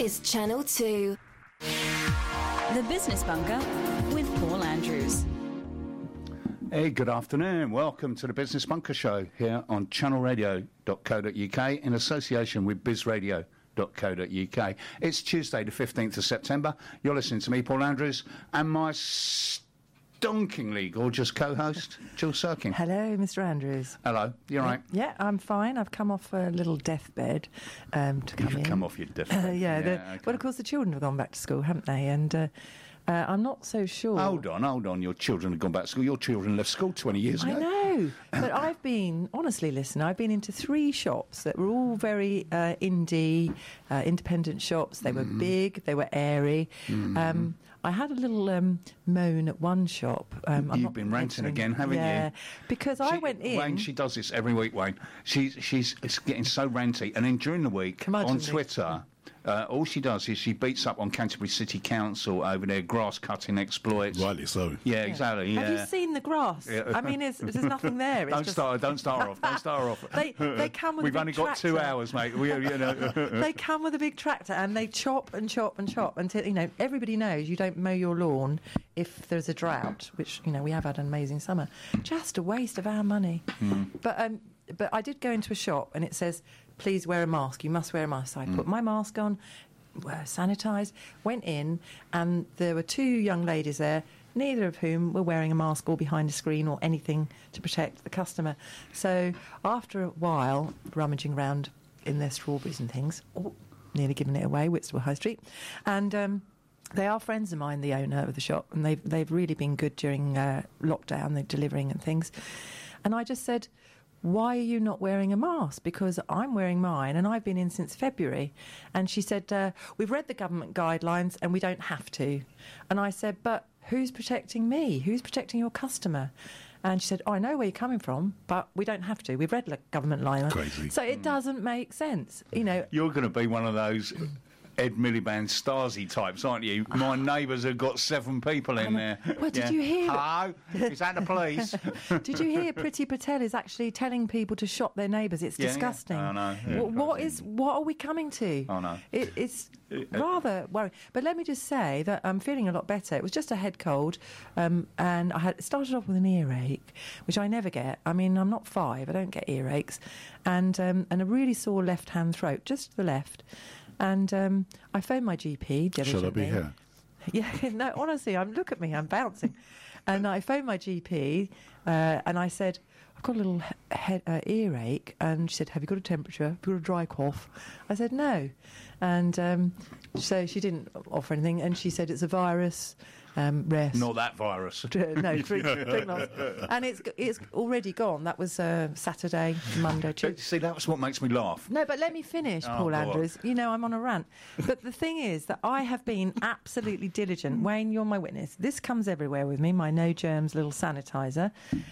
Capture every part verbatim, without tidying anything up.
is Channel two. The Business Bunker with Paul Andrews. Hey, good afternoon. Welcome to the Business Bunker Show here on channel radio dot co dot uk in association with biz radio dot co dot uk. It's Tuesday, the fifteenth of September. You're listening to me, Paul Andrews, and my stonkingly gorgeous co-host, Jill Sirkin. Hello, Mister Andrews. Hello, you all right? Yeah, I'm fine. I've come off a little deathbed um, to come You've in. come off your deathbed. Uh, yeah, yeah the, okay. well, of course, the children have gone back to school, haven't they? And uh, uh, I'm not so sure. Hold on, hold on. Your children have gone back to school. Your children left school twenty years ago. I know, but I've been, honestly, listen, I've been into three shops that were all very uh, indie, uh, independent shops. They were mm. big, they were airy. Mm. Um, I had a little um, moan at one shop. Um, I'm You've not been ranting again, haven't yeah, you? Because she, I went in... Wayne, she does this every week, Wayne. She's, she's getting so ranty. And then during the week, on Twitter... Uh, all she does is she beats up on Canterbury City Council over their grass cutting exploits. Rightly so. Yeah, yeah. exactly. Yeah. Have you seen the grass? Yeah. I mean, it's, there's nothing there. It's don't just... start. Don't start her off. Don't start her off. they they come with. We've a big only tractor. got two hours, mate. We, you know. They come with a big tractor and they chop and chop and chop until you know everybody knows you don't mow your lawn if there's a drought, which you know we have had an amazing summer. Just a waste of our money. Mm. But um, but I did go into a shop and it says, please wear a mask. You must wear a mask. So I mm. put my mask on. Were sanitised, went in, and there were two young ladies there, neither of whom were wearing a mask or behind a screen or anything to protect the customer. So after a while, rummaging around in their strawberries and things, oh, nearly giving it away, Whitstable High Street, and um, they are friends of mine, the owner of the shop, and they've, they've really been good during uh, lockdown, they're delivering and things. And I just said, why are you not wearing a mask? Because I'm wearing mine and I've been in since February. And she said, uh, we've read the government guidelines and we don't have to. And I said, but who's protecting me? Who's protecting your customer? And she said, oh, I know where you're coming from, but we don't have to. We've read the government guidelines. Crazy. So it doesn't make sense. You know, you're going to be one of those Ed Miliband Stasi types, aren't you? My neighbours have got seven people in there. Well, did yeah. you hear? Hello? Is that the police? Did you hear Priti Patel is actually telling people to shop their neighbours? It's yeah, disgusting. Yeah. I know. Yeah. What, what is? What are we coming to? I know. It, it's rather worrying. But let me just say that I'm feeling a lot better. It was just a head cold, um, and I had started off with an earache, which I never get. I mean, I'm not five. I don't get earaches, and um, and a really sore left hand throat, just the left. And um, I phoned my G P diligently. Shall I be here? Yeah, no, honestly, I'm, look at me, I'm bouncing. And I phoned my G P uh, and I said, I've got a little he- head, uh, earache. And she said, have you got a temperature? Have you got a dry cough? I said, no. And um, so she didn't offer anything. And she said, it's a virus. Um, rest. Not that virus. No, drink, drink lots. And it's it's already gone. That was uh, Saturday, Monday, Tuesday. See, that's what makes me laugh. No, but let me finish, oh, Paul Andrews. On. You know, I'm on a rant. But the thing is that I have been absolutely diligent. Wayne, you're my witness. This comes everywhere with me, my no germs little sanitizer.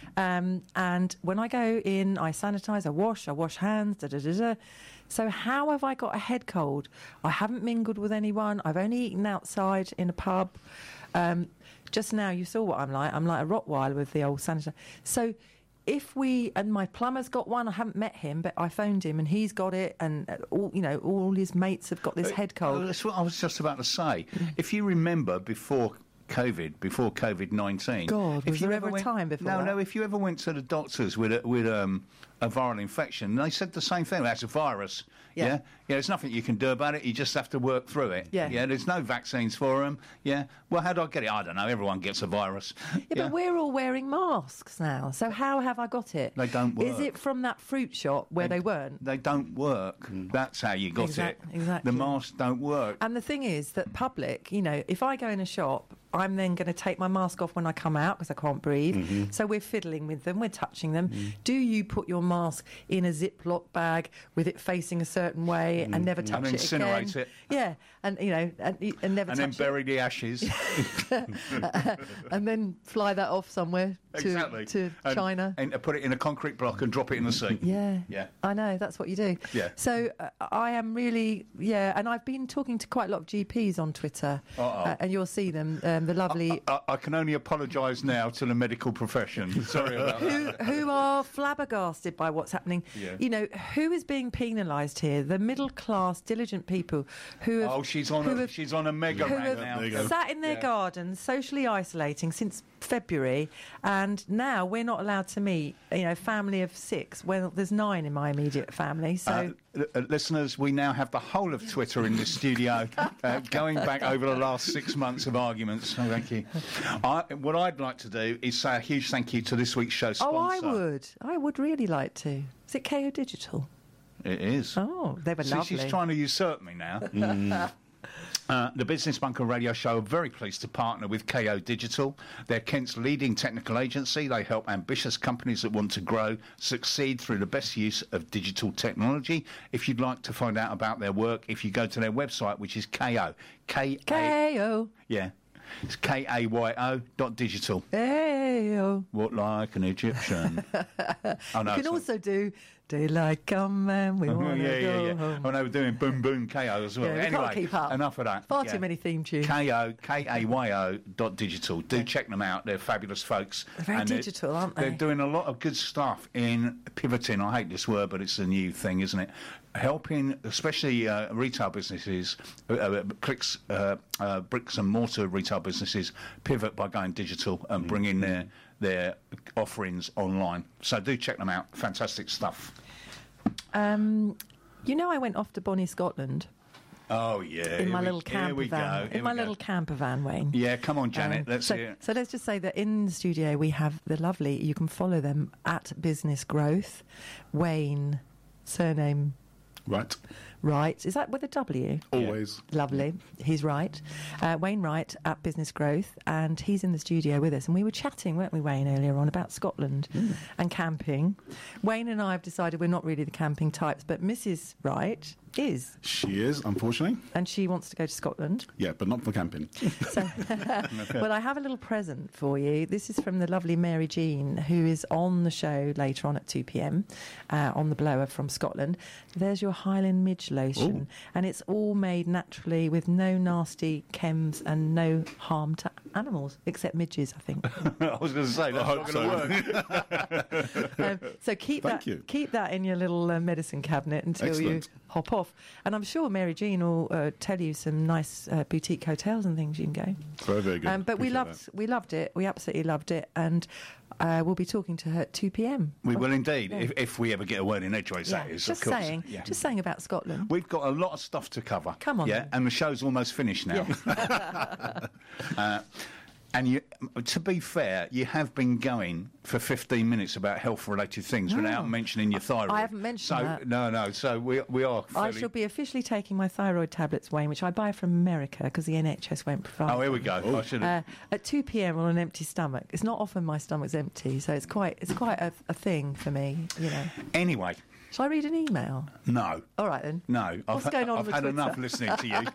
Um, and when I go in, I sanitise, I wash, I wash hands, da da da da. So how have I got a head cold? I haven't mingled with anyone. I've only eaten outside in a pub. Um, just now you saw what I'm like. I'm like a Rottweiler with the old sanitizer. So if we, and my plumber's got one, I haven't met him, but I phoned him and he's got it, and all, you know, all his mates have got this head cold. Uh, that's what I was just about to say. If you remember before COVID, before COVID nineteen. God, if was you there ever ever a went, time before No, that? no, if you ever went to the doctors with a, with um, a viral infection, they said the same thing, that's a virus. Yeah. yeah. Yeah, there's nothing you can do about it, you just have to work through it. Yeah. Yeah, there's no vaccines for them. Yeah. Well, how do I get it? I don't know, everyone gets a virus. Yeah, yeah. but we're all wearing masks now, so how have I got it? They don't work. Is it from that fruit shop where they, they weren't? They don't work. Mm. That's how you got exact, it. Exactly. The masks don't work. And the thing is that public, you know, if I go in a shop, I'm then going to take my mask off when I come out because I can't breathe. Mm-hmm. So we're fiddling with them, we're touching them. Mm. Do you put your mask in a Ziploc bag with it facing a certain way mm. and never touch and it incinerate again? it. Yeah, and you know, and, and never and touch then bury it. the ashes. And then fly that off somewhere exactly. to and, China. And to put it in a concrete block and drop it in the sea. Yeah, Yeah. I know, that's what you do. Yeah. So uh, I am really, yeah, and I've been talking to quite a lot of G Ps on Twitter, uh, and you'll see them, um, the lovely... I, I, I can only apologise now to the medical profession. Sorry about who, that. who are flabbergasted by what's happening. Yeah. You know, who is being penalised here? The middle-class, diligent people who have... Oh, she's on who a, have- she's on a mega who rant have now. There you go. sat in their Yeah. gardens, socially isolating since February, and now we're not allowed to meet. You know, family of six. Well, there's nine in my immediate family. So, Uh, uh, listeners, we now have the whole of Twitter in this studio, uh, going back over the last six months of arguments. Oh, thank you. I, what I'd like to do is say a huge thank you to this week's show sponsor. oh, I would. I would really like to. Is it K O Digital? It is. Oh, they were See, lovely. she's trying to usurp me now. Uh, the Business Bunker Radio Show are very pleased to partner with K O Digital. They're Kent's leading technical agency. They help ambitious companies that want to grow succeed through the best use of digital technology. If you'd like to find out about their work, if you go to their website, which is K O, K A, K O. yeah, it's K A Y O dot digital. K O. What like an Egyptian? Oh no, You can it's not. also do Daylight Come and we Oh, want to yeah, go yeah, yeah. home. Oh, no, we're doing Boom Boom K O as well. Yeah, we can't anyway, keep up. enough of that. Far Yeah. too many theme tunes. K O, K A Y O dot digital. Do check them out. They're fabulous folks. They're very And digital, aren't they? They're doing a lot of good stuff in pivoting. I hate this word, but it's a new thing, isn't it? Helping, especially uh, retail businesses, uh, uh, clicks, uh, uh, bricks and mortar retail businesses, pivot by going digital and bringing their their offerings online. So do check them out. Fantastic stuff. Um, you know, I went off to Bonnie, Scotland Oh yeah, in here my we- little here camper we van. go, here In my we go. little camper van, Wayne. Yeah, come on, Janet. Um, let's so, hear it. so let's just say that in the studio we have the lovely. You can follow them at Business Growth. Wayne, surname Right. Wright. Is that with a W? Always. Lovely. He's right. Uh, Wayne Wright at Business Growth, and he's in the studio with us. And we were chatting, weren't we, Wayne, earlier on about Scotland and camping. Wayne and I have decided we're not really the camping types, but Missus Wright is, She is, unfortunately. and she wants to go to Scotland. Yeah, but not for camping. So, well, I have a little present for you. This is from the lovely Mary Jean, who is on the show later on at two p.m. Uh, on the blower from Scotland. There's your Highland Midge lotion, and it's all made naturally with no nasty chems and no harm to animals, except midges, I think. I was going to say that's I not hope going to work. um, so keep Thank that you. keep that in your little uh, medicine cabinet until Excellent. you hop off. And I'm sure Mary Jean will uh, tell you some nice uh, boutique hotels and things you can go. Very, very good. Um, but we Appreciate loved we loved it. We absolutely loved it, and uh, we'll be talking to her at two p.m. We will indeed, Yeah. if, if we ever get a word in edgeways. Yeah, That is, just of course. saying, Yeah. just saying about Scotland. We've got a lot of stuff to cover. Come on yeah, then. and the show's almost finished now. Yeah. uh, and you, to be fair, you have been going for fifteen minutes about health-related things without mentioning your thyroid. I haven't mentioned so, that. No, no. So we we are. I Fairly, shall be officially taking my thyroid tablets, Wayne, which I buy from America because the N H S won't provide. Oh, here we go. Oh. I should Uh, have. at two p.m. on an empty stomach. It's not often my stomach's empty, so it's quite it's quite a, a thing for me. You know. Anyway, Shall I read an email? no. All right then. No, What's I've, going on I've with had Twitter? enough listening to you.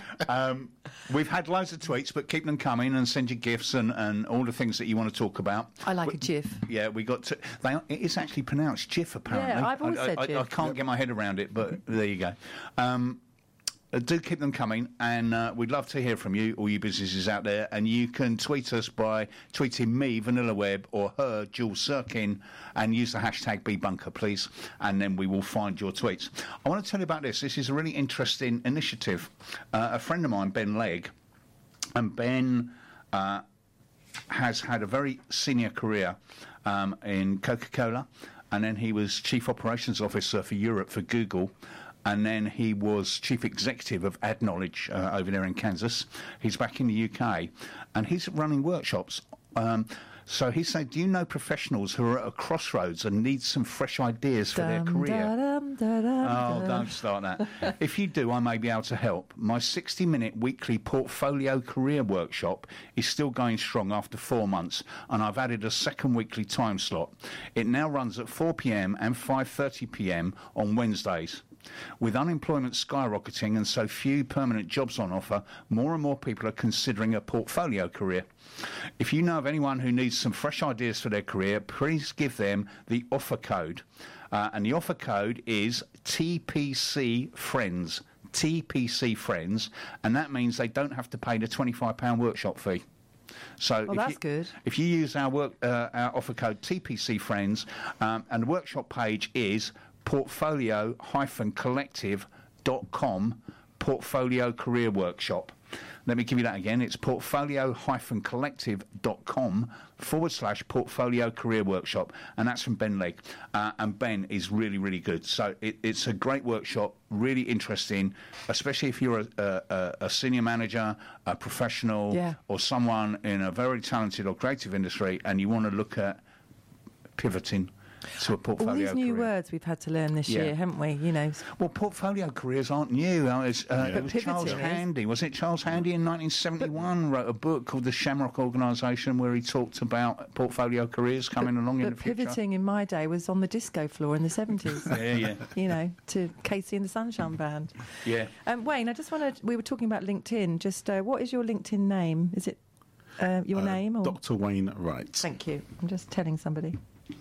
um, we've had loads of tweets, but keep them coming and send your gifts and, and all the things that you want to talk about. I like We- a GIF. Yeah, we got to. They, it is actually pronounced GIF, apparently. Yeah, I've always I, said I, I, GIF. I can't get my head around it, but there you go. Um, uh, do keep them coming, and uh, we'd love to hear from you, all you businesses out there. And you can tweet us by tweeting me, Vanilla Web, or her, Jules Sirkin, and use the hashtag BeBunker, please, and then we will find your tweets. I want to tell you about this. This is a really interesting initiative. Uh, a friend of mine, Ben Legg, and Ben uh, has had a very senior career um, in Coca-Cola, and then he was Chief Operations Officer for Europe for Google, and then he was Chief Executive of AdKnowledge uh, over there in Kansas. He's back in the U K, and he's running workshops. Um, so he said, do you know professionals who are at a crossroads and need some fresh ideas for their Dum, career? da-dum, da-dum, Oh, da-dum. don't start that. If you do, I may be able to help. My sixty-minute weekly portfolio career workshop is still going strong after four months, and I've added a second weekly time slot. It now runs at four p.m. and five thirty p.m. on Wednesdays. With unemployment skyrocketing and so few permanent jobs on offer, more and more people are considering a portfolio career. If you know of anyone who needs some fresh ideas for their career, please give them the offer code. Uh, and the offer code is T P C Friends. T P C Friends, and that means they don't have to pay the twenty-five pound workshop fee. So Oh, if that's you, good. If you use our work, uh, our offer code T P C Friends, um, and the workshop page is portfolio dash collective dot com, Portfolio Career Workshop. Let me give you that again. It's portfolio dash collective dot com forward slash portfolio career workshop. And that's from Ben Legg. Uh, and Ben is really, really good. So it, it's a great workshop, really interesting, especially if you're a, a, a senior manager, a professional, Yeah. or someone in a very talented or creative industry, and you want to look at pivoting to a portfolio All these new career. words we've had to learn this Yeah. year, haven't we? You know, Well, portfolio careers aren't new. Uh, it's, uh, But it was Charles pivoting is. Handy. Was it Charles Handy in nineteen seventy-one wrote a book called The Shamrock Organisation where he talked about portfolio careers coming along in but the future? pivoting in my day was on the disco floor in the seventies. Yeah, yeah. You know, to Casey and the Sunshine Band. Yeah. Um, Wayne, I just want to. We were talking about LinkedIn. Just uh, what is your LinkedIn name? Is it uh, your Uh, name? Or? Doctor Wayne Wright. Thank you. I'm just telling somebody.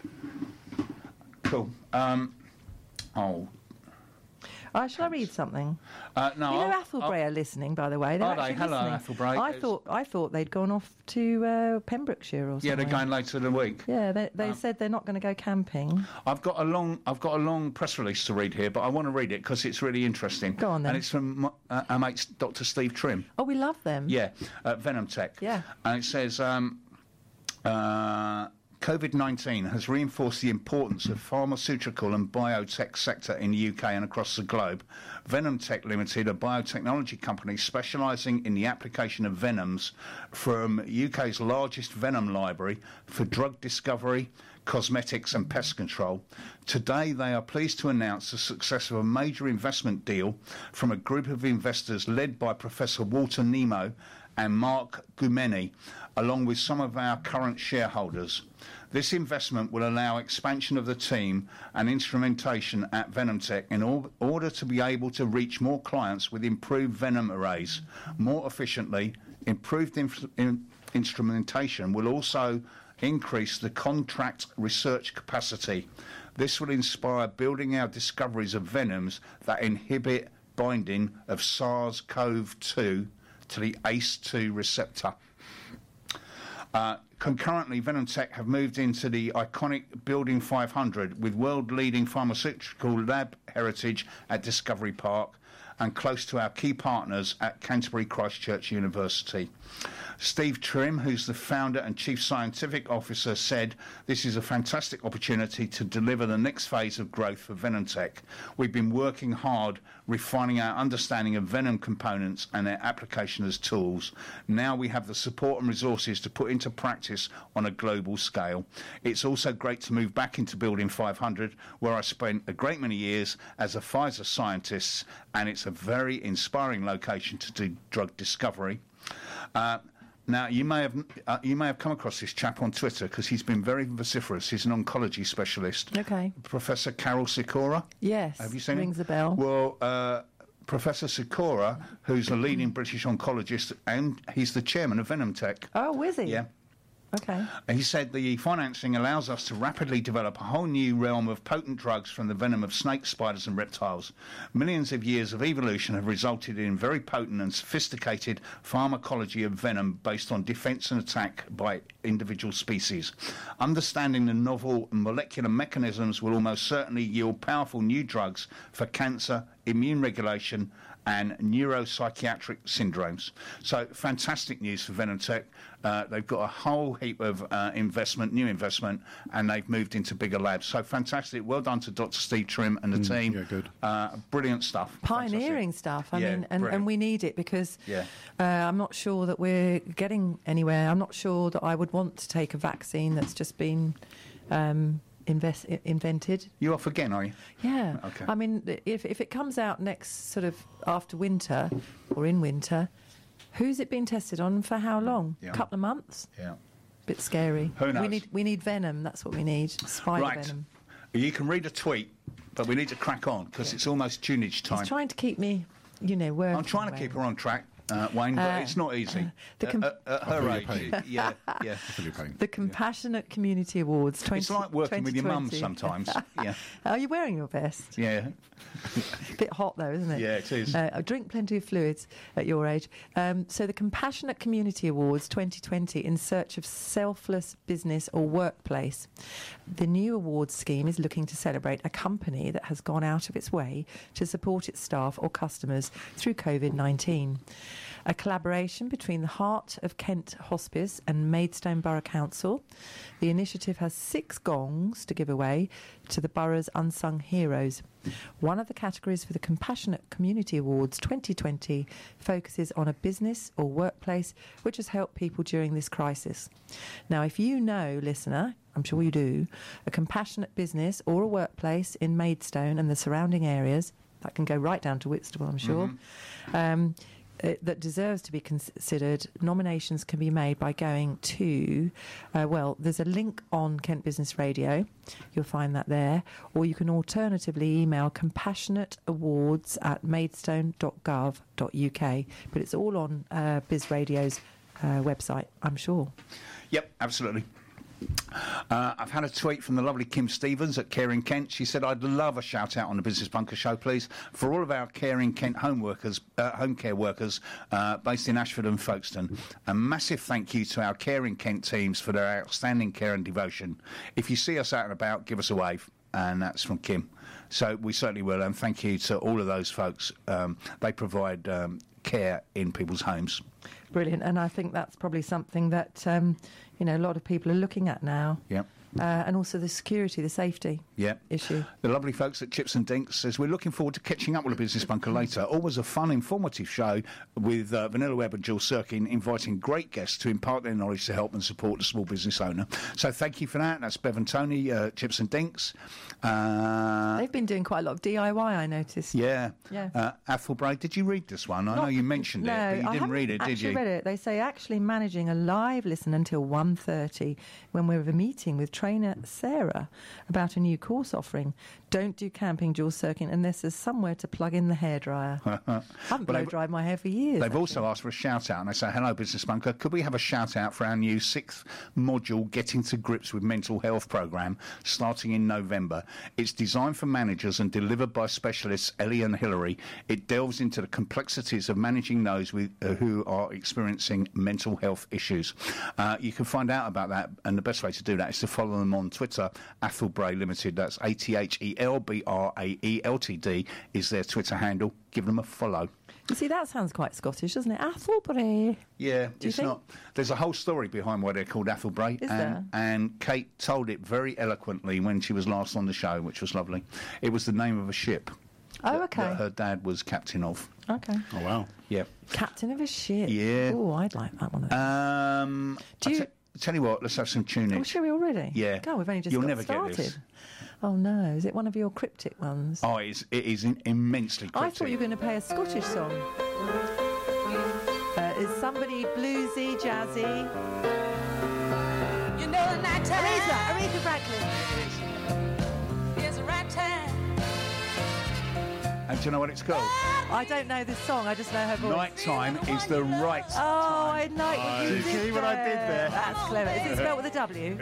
Cool. Um, oh. Oh, shall I read something? Uh, no, You know, I'll- Athelbray I'll- are listening, by the way. They're Are they? actually Hello, listening. Athelbray. I It's- thought I thought they'd gone off to uh, Pembrokeshire or something. Yeah, they're going later in the week. Yeah, they, they Um, said they're not going to go camping. I've got a long, I've got a long press release to read here, but I want to read it because it's really interesting. Go on then. And it's from uh, our mate Doctor Steve Trim. Oh, we love them. Yeah, uh, Venom Tech. Yeah. And it says um, uh, COVID nineteen has reinforced the importance of pharmaceutical and biotech sector in the U K and across the globe. Venom Tech Limited, a biotechnology company specialising in the application of venoms from U K's largest venom library for drug discovery, cosmetics and pest control. Today they are pleased to announce the success of a major investment deal from a group of investors led by Professor Walter Nemo and Mark Gumeni, along with some of our current shareholders. This investment will allow expansion of the team and instrumentation at VenomTech in or- order to be able to reach more clients with improved venom arrays more efficiently. Improved inf- in- instrumentation will also increase the contract research capacity. This will inspire building our discoveries of venoms that inhibit binding of SARS-C o V two to the A C E two receptor. Uh, concurrently, VenomTech have moved into the iconic Building five hundred with world-leading pharmaceutical lab heritage at Discovery Park and close to our key partners at Canterbury Christchurch University. Steve Trim, who's the founder and chief scientific officer, said, "This is a fantastic opportunity to deliver the next phase of growth for VenomTech. We've been working hard, refining our understanding of venom components and their application as tools. Now we have the support and resources to put into practice on a global scale. It's also great to move back into Building five hundred, where I spent a great many years as a Pfizer scientist, and it's a very inspiring location to do drug discovery." Uh, Now, you may have uh, you may have come across this chap on Twitter because he's been very vociferous. He's an oncology specialist. Okay. Professor Carol Sikora. Yes. Have you seen Rings him? a bell. Well, uh, Professor Sikora, who's a leading British oncologist, and he's the chairman of VenomTech. Oh, is he? Yeah. Okay. He said the financing allows us to rapidly develop a whole new realm of potent drugs from the venom of snakes, spiders and reptiles. Millions of years of evolution have resulted in very potent and sophisticated pharmacology of venom based on defence and attack by individual species. Understanding the novel molecular mechanisms will almost certainly yield powerful new drugs for cancer, immune regulation and neuropsychiatric syndromes. So fantastic news for VenomTech. Uh, they've got a whole heap of uh, investment, new investment, and they've moved into bigger labs. So fantastic. Well done to Doctor Steve Trim and the team. yeah, good. Uh, brilliant stuff. Pioneering Fantastic. stuff. I Yeah, mean, and, brilliant. and we need it because Yeah. uh, I'm not sure that we're getting anywhere. I'm not sure that I would want to take a vaccine that's just been um, invest, i- invented. You off again, are you? Yeah. Okay. I mean, if if it comes out next sort of after winter or in winter, who's it been tested on for how long? Yeah. A couple of months? Yeah. Bit scary. Who We knows? need we need venom. That's what we need. Spider Right. venom. You can read a tweet But we need to crack on because it's almost tunage time. He's trying to keep me, you know, working. I'm trying to keep her on track, uh, Wayne, but Uh, it's not easy. the com- at, at I her feel your age, pain. yeah, yeah. I feel your pain. The Compassionate Community Awards twenty It's like working with your mum twenty twenty. sometimes. Yeah, Are you wearing your vest? yeah. Bit hot though, isn't it? Yeah, it is. Uh, drink plenty of fluids at your age. Um, so the Compassionate Community Awards twenty twenty, in search of selfless business or workplace. The new awards scheme is looking to celebrate a company that has gone out of its way to support its staff or customers through COVID nineteen. A collaboration between the Heart of Kent Hospice and Maidstone Borough Council. The initiative has six gongs to give away to the borough's unsung heroes. One of the categories for the Compassionate Community Awards twenty twenty focuses on a business or workplace which has helped people during this crisis. Now, if you know, listener, I'm sure you do, a compassionate business or a workplace in Maidstone and the surrounding areas, that can go right down to Whitstable, I'm sure, mm-hmm. um, Uh, that deserves to be considered, nominations can be made by going to, uh, well, there's a link on Kent Business Radio. You'll find that there. Or you can alternatively email compassionateawards at maidstone dot gov dot U K. But it's all on uh, Biz Radio's uh, website, I'm sure. Yep, absolutely. Uh, I've had a tweet from the lovely Kim Stevens at Caring Kent. She said, I'd love a shout out on the Business Bunker show, please, for all of our Caring Kent home workers, uh, home care workers uh, based in Ashford and Folkestone. A massive thank you to our Caring Kent teams for their outstanding care and devotion. If you see us out and about, give us a wave. And that's from Kim. So we certainly will. And thank you to all of those folks. Um, they provide um, care in people's homes. Brilliant. And I think that's probably something that, um, you know, a lot of people are looking at now. Yep. Uh, and also the security, the safety yeah. issue. The lovely folks at Chips and Dinks says, we're looking forward to catching up with the Business Bunker later. Always a fun, informative show with uh, Vanilla Webb and Jill Sirkin inviting great guests to impart their knowledge to help and support the small business owner. So thank you for that. That's Bev and Tony, uh, Chips and Dinks. Uh, They've been doing quite a lot of D I Y, I noticed. yeah. Yeah. Uh, Athelbrae, did you read this one? I know Not- you mentioned no, it, but you I didn't haven't read it, did actually you? read it. They say actually managing a live listen until one thirty when we're at a meeting with trainer Sarah about a new course offering. Don't do camping, Jules Sirkin, unless there's somewhere to plug in the hairdryer. I haven't blow dried my hair for years. They've actually. also asked for a shout out, and they say, hello, Business Bunker. Could we have a shout out for our new sixth module, Getting to Grips with Mental Health programme, starting in November? It's designed for managers and delivered by specialists Ellie and Hillary. It delves into the complexities of managing those with, uh, who are experiencing mental health issues. Uh, you can find out about that, and the best way to do that is to follow them on Twitter. Athelbrae Limited, that's A T H E L B R A E L T D, is their Twitter handle. Give them a follow. You see, that sounds quite Scottish, doesn't it? Athelbrae. Yeah, Do you it's think? not. There's a whole story behind why they're called Athelbrae, Is and, there? and Kate told it very eloquently when she was last on the show, which was lovely. It was the name of a ship. Oh, that- okay. That her dad was captain of. Okay. Oh, wow. Yeah. Captain of a ship. Yeah. Oh, I'd like that one. Um. Do I you- te- tell you what, let's have some tunage. Oh, shall we already? Yeah. God, we've only just You'll got never get started. this. Oh, no. Is it one of your cryptic ones? Oh, it's, it is in- immensely I cryptic. thought you were going to play a Scottish song. Uh, is somebody bluesy, jazzy? You know the night time Aretha, Aretha Franklin. is the right time. And do you know what it's called? I don't know this song, I just know her voice. Nighttime is the right Oh, I like what you Do you did see what I did there? That's clever. Is it spelled with a W?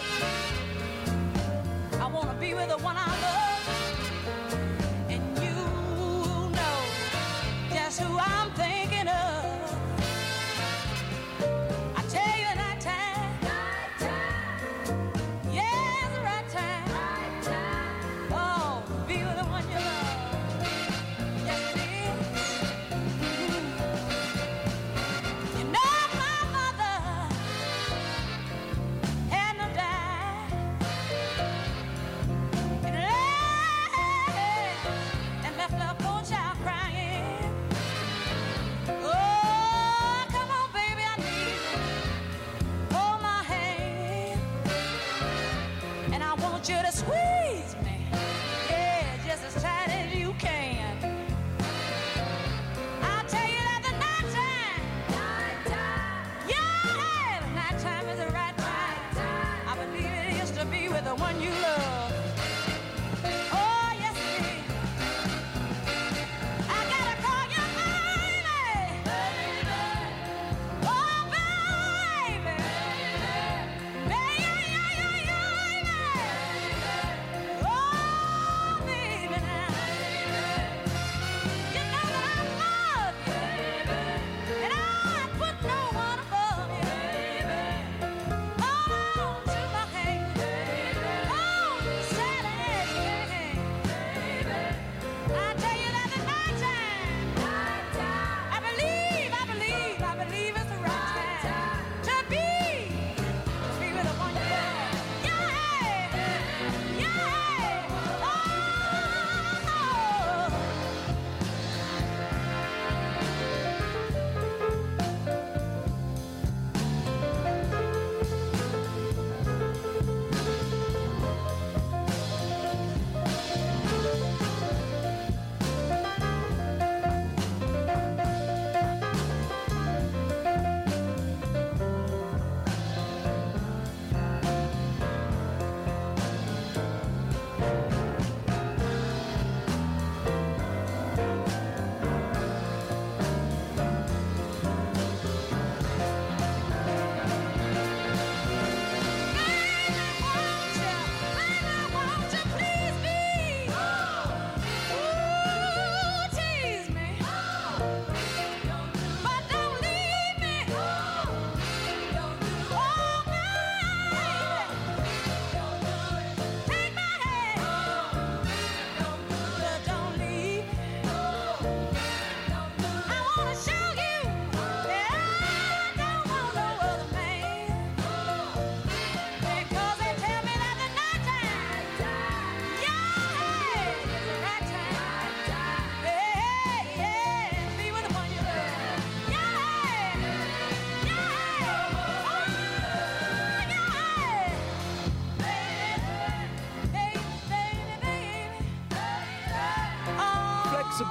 I want to be with the one I love. And you know just who I'm thinking of. I tell you night time. Yeah, it's the right time. Oh, be with the one you love. Yes, it is. You know my mother had no doubt. And left, and left a poor child crying.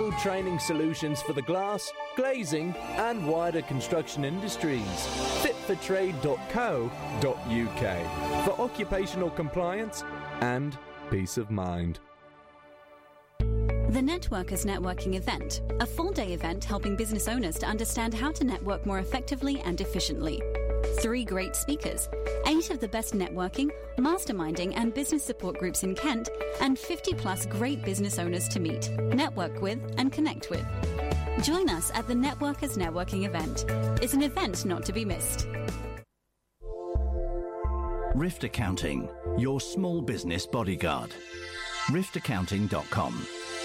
Global training solutions for the glass, glazing and wider construction industries. fit for trade dot co dot U K for occupational compliance and peace of mind. The Networkers Networking Event, a full-day event helping business owners to understand how to network more effectively and efficiently. Three great speakers, eight of the best networking, masterminding and business support groups in Kent, and fifty plus great business owners to meet, network with and connect with. Join us at the Networkers Networking Event. It's an event not to be missed. Rift Accounting, your small business bodyguard. rift accounting dot com.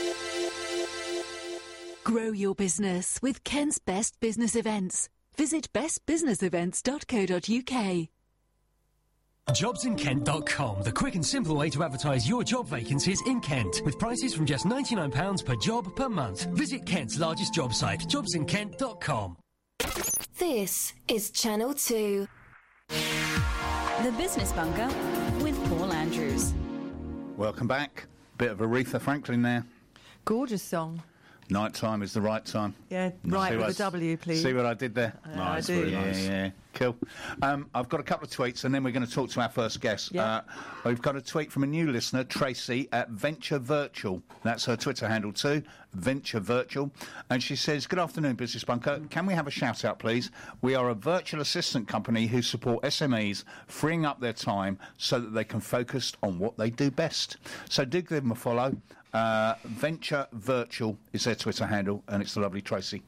Grow your business with Kent's Best Business Events. Visit best business events dot co dot U K. jobs in kent dot com, the quick and simple way to advertise your job vacancies in Kent, with prices from just ninety-nine pounds per job per month. Visit Kent's largest job site, jobs in kent dot com. This is Channel two. The Business Bunker with Paul Andrews. Welcome back. Bit of Aretha Franklin there. Gorgeous song. Night time is the right time. Yeah, right See with what a W, please. See what I did there? Uh, Nice, I do. very yeah, nice. Yeah, cool. Um, I've got a couple of tweets, and then we're going to talk to our first guest. Yeah. Uh, we've got a tweet from a new listener, Tracy, at Venture Virtual. That's her Twitter handle too, Venture Virtual. And she says, good afternoon, Business Bunker. Can we have a shout-out, please? We are a virtual assistant company who support S M Es, freeing up their time so that they can focus on what they do best. So do give them a follow. Uh, Venture Virtual is their Twitter handle, and it's the lovely Tracy.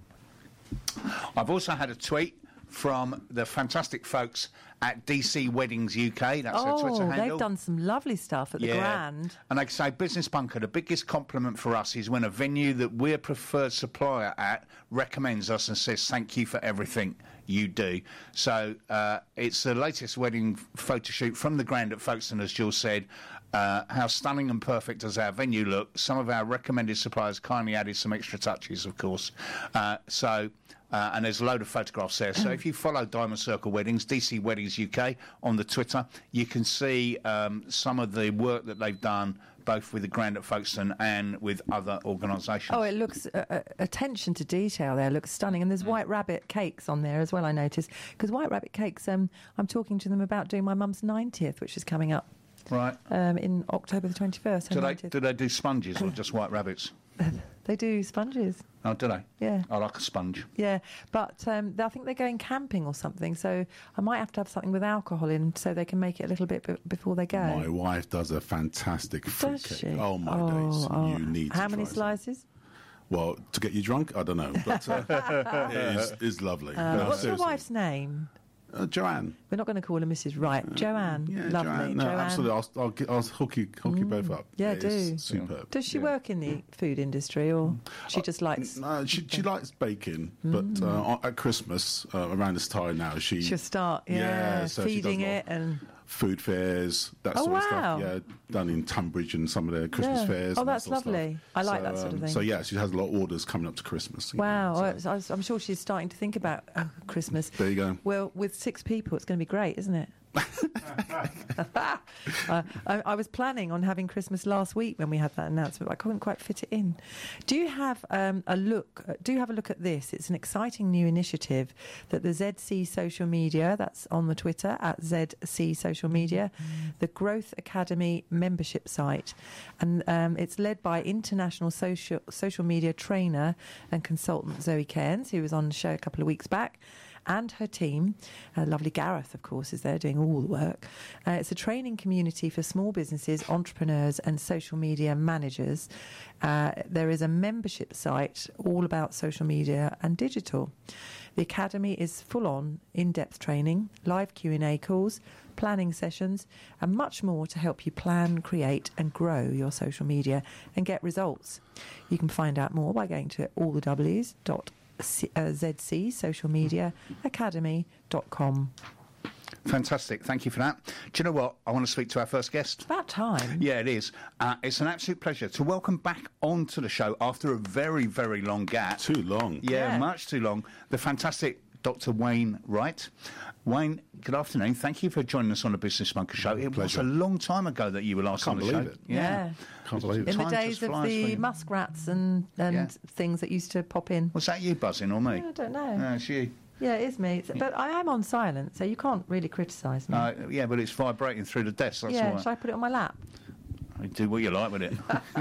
I've also had a tweet from the fantastic folks at D C Weddings U K. That's their Twitter Oh, handle. they've done some lovely stuff at the Grand. And like I say, Business Bunker, the biggest compliment for us is when a venue that we're a preferred supplier at recommends us and says thank you for everything you do. So uh, it's the latest wedding photo shoot from the Grand at Folkestone, as Jules said. Uh, how stunning and perfect does our venue look? Some of our recommended suppliers kindly added some extra touches, of course. Uh, so... Uh, and there's a load of photographs there. So if you follow Diamond Circle Weddings, D C Weddings U K, on the Twitter, you can see um, some of the work that they've done, both with the Grand at Folkestone and with other organisations. Oh, it looks, uh, uh, attention to detail there looks stunning. And there's White Rabbit cakes on there as well, I noticed. Because White Rabbit cakes, um, I'm talking to them about doing my mum's ninetieth, which is coming up. Right. Um, in October the twenty-first. Do they, do they do sponges or just white rabbits? They do sponges. Oh, do they? Yeah. I like a sponge. Yeah, but um, I think they're going camping or something, so I might have to have something with alcohol in so they can make it a little bit b- before they go. My wife does a fantastic fruit Does cake. she? Oh, my Oh, days. oh. You need to How many try some. slices? Well, to get you drunk? I don't know. But uh, it is, is lovely. Uh, No, what's your seriously. wife's name? Uh, Joanne. We're not going to call her Missus Wright. Joanne. Yeah, Lovely. Joanne. No, Joanne. absolutely. I'll, I'll, get- I'll hook you, hook you both up. Yeah, It do. is superb. Does she work in the food industry or she just likes... No, she, she likes baking, but uh, at Christmas, uh, around this time now, she... She'll start, yeah, so she does feeding a lot it of and... food fairs, that Oh, sort of wow. stuff. Yeah, done in Tunbridge and some of their Christmas Yeah. fairs. Oh, and that that's sort of stuff. lovely. I like that sort of thing. So, yeah, she has a lot of orders coming up to Christmas. you know, Wow, so- I was- I was- I'm sure she's starting to think about uh, Christmas. There you go. Well, with six people, it's going to be great, isn't it? uh, I, I was planning on having Christmas last week when we had that announcement, but I couldn't quite fit it in. Do you have um, a look? uh, Do you have a look at this? It's an exciting new initiative that the Z C Social Media, that's on the Twitter at Z C Social Media, the Growth Academy membership site, and um, it's led by international social social media trainer and consultant Zoe Cairns, who was on the show a couple of weeks back, and her team. Uh, lovely Gareth, of course, is there doing all the work. Uh, it's a training community for small businesses, entrepreneurs and social media managers. Uh, there is a membership site all about social media and digital. The Academy is full-on, in-depth training, live Q and A calls, planning sessions and much more to help you plan, create and grow your social media and get results. You can find out more by going to all the W's dot Z C social media academy dot com. Fantastic. Thank you for that. Do you know what? I want to speak to our first guest. About time. Yeah, it is. Uh, it's an absolute pleasure to welcome back onto the show after a very, very long gap. Too long. Yeah, Yeah. much too long. The fantastic Doctor Wayne Wright. Wayne, good afternoon. Thank you for joining us on the Business Bunker Show. It Pleasure. was a long time ago that you were last Can't on the show. believe it. Yeah. Can't believe it. In the Time days just of flies for the you. muskrats and, and Yeah. things that used to pop in. Was that you buzzing or me? I don't know. No, it's you. Yeah, it is me. It's- But I am on silent, so you can't really criticise me. Uh, yeah, but it's vibrating through the desk. That's yeah, all shall right. I put it on my lap? Do what you like with it.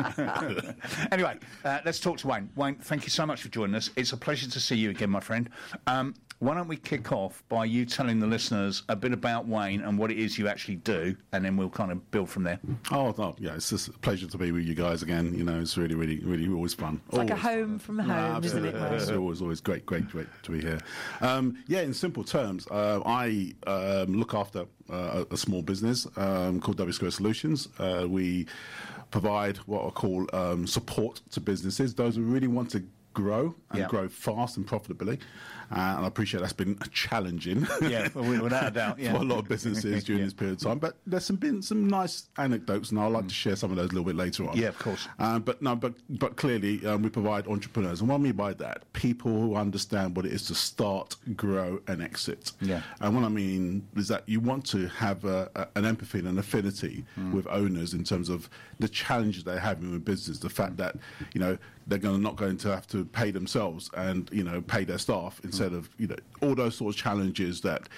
Anyway, uh, let's talk to Wayne. Wayne, thank you so much for joining us. It's a pleasure to see you again, my friend. Um, why don't we kick off by you telling the listeners a bit about Wayne and what it is you actually do, and then we'll kind of build from there. Oh, no, yeah, it's just a pleasure to be with you guys again. You know, it's really, really, really always fun. It's like a Always home fun. from home, No, isn't it, absolutely. Wayne? It's always, always great, great, great to be here. Um, yeah, in simple terms, uh, I um, look after uh, a, a small business um, called W Square Solutions. Uh, we provide what I call um, support to businesses, those who really want to grow and Yeah. grow fast and profitably. Uh, and I appreciate that's been challenging. Yeah, well, without a doubt, yeah. for a lot of businesses during Yeah. this period of time. But there's some been some nice anecdotes, and I'd like to share some of those a little bit later on. Yeah, of course. Uh, but no, but but clearly um, we provide entrepreneurs, and what I mean by that, people who understand what it is to start, grow, and exit. Yeah. And what I mean is that you want to have a, a, an empathy and an affinity with owners in terms of the challenges they're having with business, the fact that you know they're going to not going to have to pay themselves and you know pay their staff instead of you know all those sorts of challenges that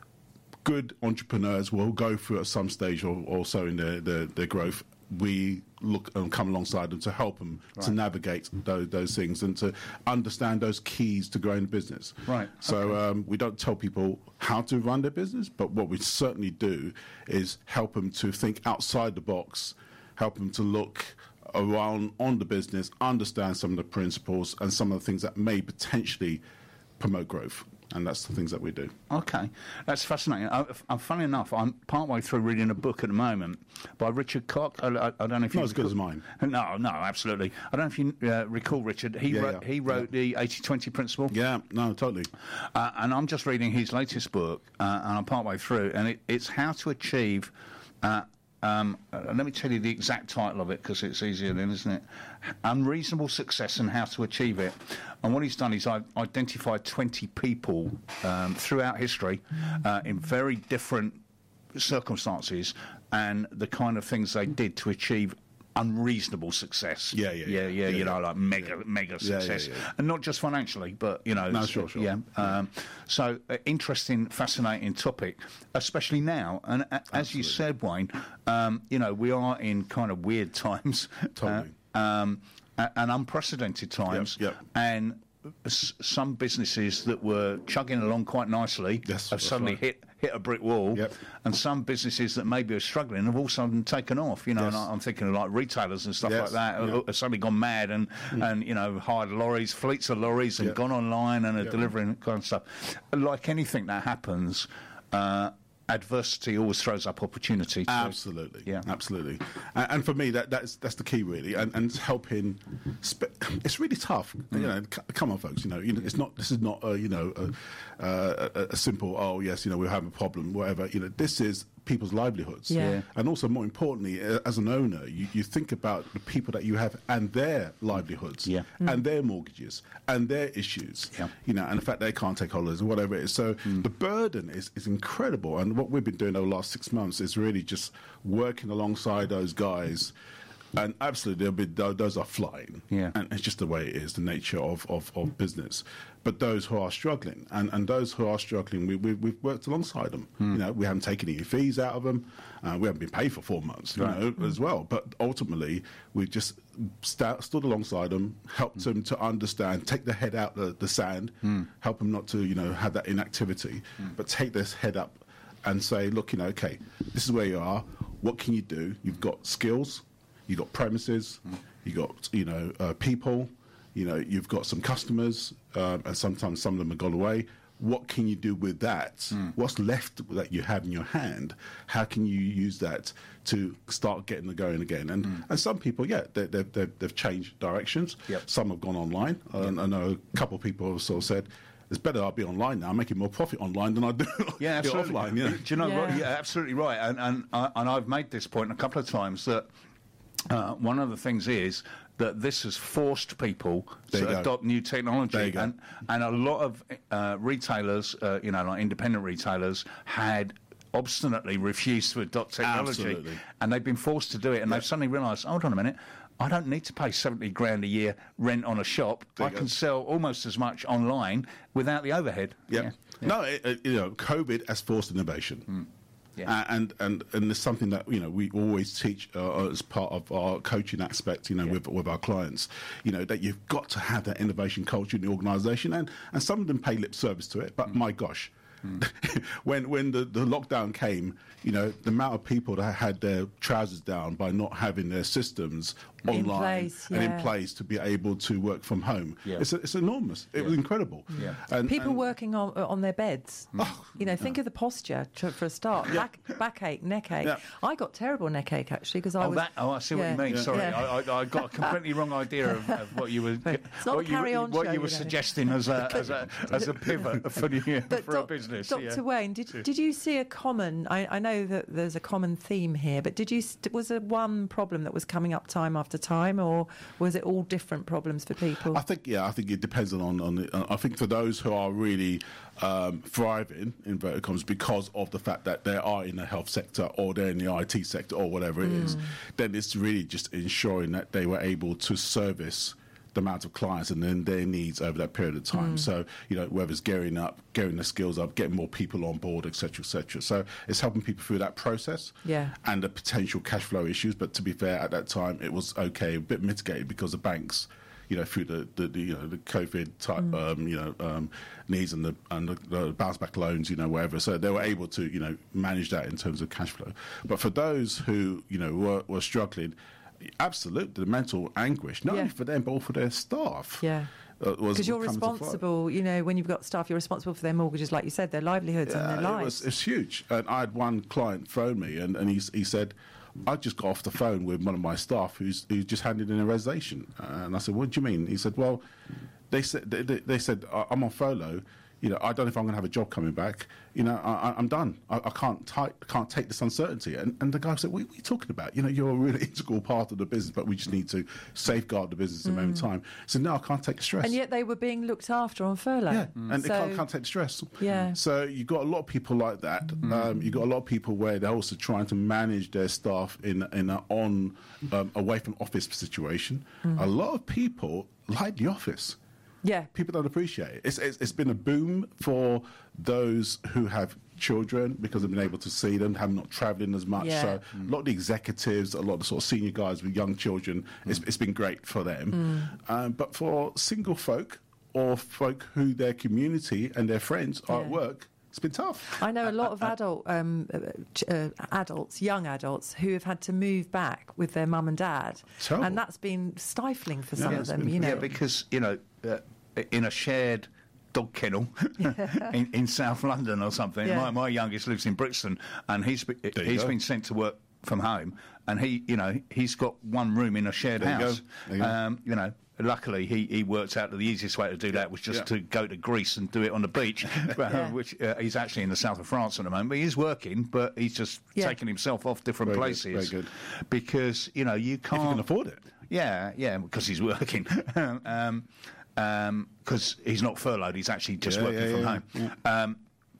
good entrepreneurs will go through at some stage or also in their, their, their growth. We look and come alongside them to help them to navigate those, those things and to understand those keys to growing the business. Right, So um, we don't tell people how to run their business, but what we certainly do is help them to think outside the box, help them to look around on the business, understand some of the principles and some of the things that may potentially promote growth. And that's the things that we do. Okay, that's fascinating. I, I'm, funny enough, I'm partway through reading a book at the moment by Richard Koch. I, I, I don't know if you Not as good recall- as mine. No, no, absolutely. I don't know if you uh, recall Richard. He Yeah, wrote, yeah, he wrote the eighty twenty principle. Yeah, no, totally. Uh, and I'm just reading his latest book, uh, and I'm partway through, and it, it's how to achieve. Uh, um, uh, let me tell you the exact title of it because it's easier then, isn't it? Unreasonable Success and How to Achieve It. And what he's done is I've identified twenty people um, throughout history uh, in very different circumstances and the kind of things they did to achieve unreasonable success. Yeah, yeah, yeah, yeah. yeah. Yeah, you know, yeah. like mega, mega Yeah, yeah, success, yeah. and not just financially, but you know, No, it's- sure, sure. yeah. Um, so uh, interesting, fascinating topic, especially now. And uh, as you said, Wayne, um, you know, we are in kind of weird times, Totally. uh, um, a- and unprecedented times, Yep, yep. and s- some businesses that were chugging along quite nicely Yes, have that's suddenly right. hit. hit a brick wall, Yep. and some businesses that maybe are struggling have all of a sudden taken off, you know, Yes. and I- I'm thinking of like retailers and stuff Yes, like that yeah. who have suddenly gone mad and, and, you know, hired lorries, fleets of lorries and Yeah. gone online and are Yeah. delivering kind of stuff. Like anything that happens, uh, adversity always throws up opportunity. to- Absolutely, Yeah. absolutely. And, and for me, that that's that's the key really, and, and it's helping. Spe- it's really tough, you know. c- Come on, folks. You know, you know, it's not. This is not a you know a, a, a, a simple. Oh yes, you know, we have a problem, whatever. You know, this is people's livelihoods. Yeah. Yeah. And also, more importantly, uh, as an owner, you, you think about the people that you have and their livelihoods, Yeah. and their mortgages and their issues. Yeah. You know, and the fact they can't take holidays or whatever it is. So the burden is, is incredible. And what we've been doing over the last six months is really just working alongside those guys. And absolutely, they'll be, tho- those are flying. Yeah. And it's just the way it is, the nature of, of, of business. But those who are struggling, and, and those who are struggling, we, we, we've worked alongside them. You know, we haven't taken any fees out of them. Uh, we haven't been paid for four months, you Right. know, as well. But ultimately, we just sta stood alongside them, helped them to understand, take their head out the, the sand, help them not to, you know, have that inactivity, but take this head up and say, look, you know, okay, this is where you are. What can you do? You've got skills. You've got premises, you've got, you know, uh, people, you know, you've got some customers, um, and sometimes some of them have gone away. What can you do with that? What's left that you have in your hand? How can you use that to start getting it going again? And and some people, yeah, they, they, they've, they've changed directions. Yep. Some have gone online. And I know a couple of people have sort of said, it's better I'll be online now. I'm making more profit online than I do Yeah, absolutely. offline. You know? Do you know Yeah. what? Yeah, absolutely right. And and I- and I've made this point a couple of times that uh, one of the things is that this has forced people There you to go. adopt new There technology, you go. and and a lot of uh, retailers, uh, you know, like independent retailers, had obstinately refused to adopt technology, Absolutely. and they've been forced to do it, and Yeah. they've suddenly realised, hold on a minute. I don't need to pay seventy grand a year rent on a shop. There I you can go. sell almost as much online without the overhead. Yeah. Yeah. No, it, it, you know, COVID has forced innovation. Yeah. Uh, and, and and it's something that, you know, we always teach uh, as part of our coaching aspect, you know, with with our clients, you know, that you've got to have that innovation culture in the organisation, and and some of them pay lip service to it, but my gosh, when when the, the lockdown came, you know, the amount of people that had their trousers down by not having their systems In online place, and yeah. in place to be able to work from home, Yeah. it's it's enormous. It was incredible. Yeah. And, People and- working on on their beds. Oh, you know, think of the posture to, for a start. Back, backache, neck ache. Yeah. I got terrible neck ache actually because I Oh, was. that, oh, I see what yeah, you mean. Yeah. Sorry, yeah. I, I, I got a completely wrong idea of, of what you were It's not what a you, carry-on what show, you were you know. suggesting as a as a as a pivot for the, But for doc- a business. Doctor yeah. Wayne, did, did you see a common? I, I know that there's a common theme here, but did you st- was there one problem that was coming up time after time, or was it all different problems for people? I think, yeah, I think it depends on on. The, uh, I think for those who are really um, thriving in inverted commas because of the fact that they are in the health sector or they're in the I T sector or whatever it is, then it's really just ensuring that they were able to service the amount of clients and then their needs over that period of time. So, you know, whether it's gearing up, gearing the skills up, getting more people on board, et cetera, et cetera. So it's helping people through that process Yeah. and the potential cash flow issues. But to be fair, at that time, it was okay, a bit mitigated because the banks, you know, through the, the, the you know the COVID type um, you know um, needs and the and the, the bounce back loans, you know, whatever. So they were able to, you know, manage that in terms of cash flow. But for those who, you know, were, were struggling, absolutely, the mental anguish, not Yeah. only for them but also for their staff. Yeah. uh, was Because you're would come to flight. responsible, you know, when you've got staff, you're responsible for their mortgages, like you said, their livelihoods and Yeah, their it lives. was, it's huge. And I had one client phone me, and, and he, he said, I just got off the phone with one of my staff who's who just handed in a resignation. Uh, and I said, what do you mean? He said, well, they said, they, they, they said "I- I'm on furlough. You know, I don't know if I'm going to have a job coming back. You know, I, I- I'm done. I, I can't ti- can't take this uncertainty. And, and the guy said, what are you talking about? You know, you're a really integral part of the business, but we just need to safeguard the business at the moment in time. He said, no, I can't take the stress. And yet they were being looked after on furlough. Yeah, and they So- can't, can't take the stress. Yeah. So you've got a lot of people like that. Um, you've got a lot of people where they're also trying to manage their staff in in an on um, away from office situation. A lot of people like the office. Yeah. People don't appreciate it. It's, it's, it's been a boom for those who have children because they've been able to see them, have not travelling as much. Yeah. So a lot of the executives, a lot of the sort of senior guys with young children, it's, it's been great for them. Um, but for single folk or folk who their community and their friends are at Yeah. work, it's been tough. I know a lot of adult um, uh, ch- uh, adults, young adults, who have had to move back with their mum and dad, Terrible. and that's been stifling for some Yeah, of it's them. been- You know, Yeah, because, you know, uh, in a shared dog kennel in, in South London or something. Yeah. My, my youngest lives in Brixton, and he's be- There you he's go. been sent to work from home, and he, you know, he's got one room in a shared There you go. house. There you go. Um, you know. Luckily, he, he worked out that the easiest way to do that was just Yeah. to go to Greece and do it on the beach, Yeah. which uh, he's actually in the south of France at the moment. But he's working, but he's just Yeah. taking himself off different Very good, places. very good. Because, you know, you can't... If you can afford it. Yeah, yeah, because he's working. um, because he's not furloughed, he's actually just Yeah, working yeah, from yeah, home. Um,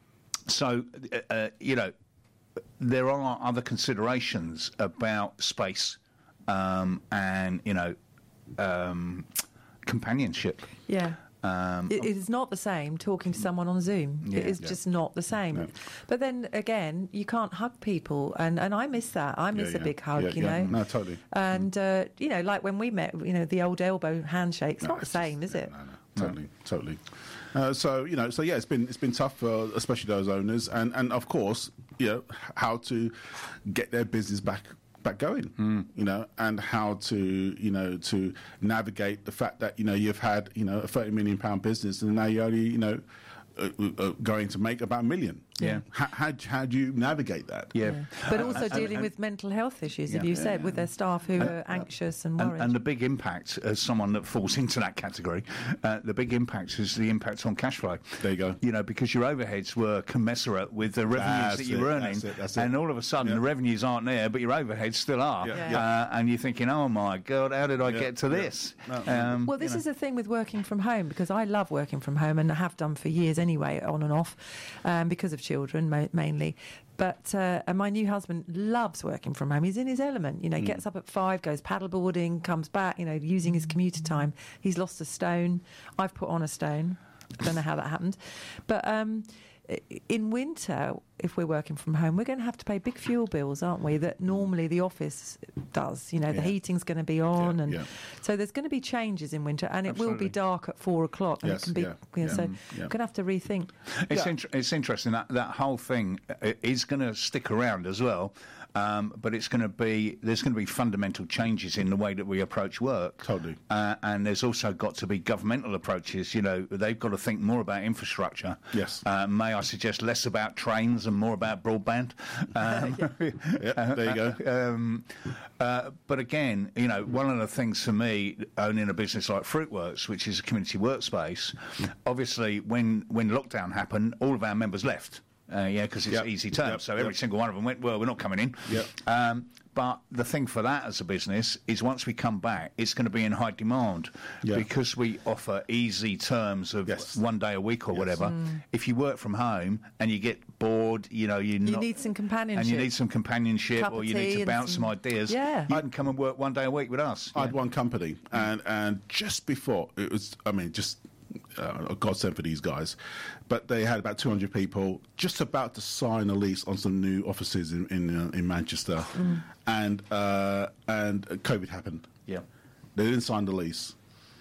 so, uh, uh, you know, there are other considerations about space um, and, you know, um, companionship. yeah. Um, It, it is not the same talking to someone on Zoom. Yeah. it is Yeah. just not the same. No. But then again, you can't hug people, and, and I miss that. I miss Yeah, a yeah. big hug, Yeah, you yeah. know. No, totally. And uh, you know, like when we met, you know, the old elbow handshake. It's No, not the it's same, just- is it? No, no, totally, totally. Uh, so you know, so yeah, it's been it's been tough for especially those owners, and and of course, you know, how to get their business back back going, you know, and how to you know to navigate the fact that you know you've had you know a thirty million pound business, and now you're only you know uh, uh, going to make about a million. Yeah. How, how, how do you navigate that? Yeah. But Uh, also and- dealing and- with mental health issues, Yeah. as you Yeah, said, yeah. with their staff who are anxious and And, worried. and the big impact, as someone that falls into that category, uh, the big impact is the impact on cash flow. There you go. You know, because your overheads were commensurate with the revenues That's that you it, were earning, that's it, that's it. and all of a sudden Yeah. the revenues aren't there, but your overheads still are, Yeah. Yeah. Uh, and you're thinking, oh my God, how did I Yeah. get to Yeah. this? No. Um, Well, this you know. is the thing with working from home, because I love working from home and have done for years anyway, on and off, um, because of children ma- mainly. But uh, and my new husband loves working from home. He's in his element. You know, Mm. gets up at five, goes paddleboarding, comes back. You know, using his commuter time. He's lost a stone. I've put on a stone. I don't know how that happened, but. Um, in winter, if we're working from home, we're going to have to pay big fuel bills, aren't we? That normally the office does. You know, the Yeah. heating's going to be on, Yeah, and yeah. so there's going to be changes in winter, and it will Absolutely. be dark at four o'clock, and Yes, it can be. yeah, You know, yeah, so mm, yeah. we're going to have to rethink. It's, Yeah. inter- it's interesting that that whole thing uh, is going to stick around as well, um, but it's going to be there's going to be fundamental changes in the way that we approach work. Totally. Uh, and there's also got to be governmental approaches. You know, they've got to think more about infrastructure. Yes. Uh, may I suggest less about trains and more about broadband? Um, Yeah, there you go. um, uh, but again, you know, one of the things for me, owning a business like Fruitworks, which is a community workspace, obviously when, when lockdown happened, all of our members left. Uh, yeah, because it's Yep, easy terms. yep, so every yep. single one of them went, well, we're not coming in. Yep. Um, but the thing for that as a business is once we come back, it's going to be in high demand Yeah. because we offer easy terms of Yes. one day a week or Yes. whatever. If you work from home and you get bored, you know, you're You not, need some companionship. and you need some companionship, Cup or of you need tea to and bounce some, some- ideas. Yeah. You can come and work one day a week with us. I had one company, and and just before it was, I mean, just uh, a godsend for these guys, but they had about two hundred people, just about to sign a lease on some new offices in in, uh, in Manchester, and uh, and COVID happened. Yeah. They didn't sign the lease.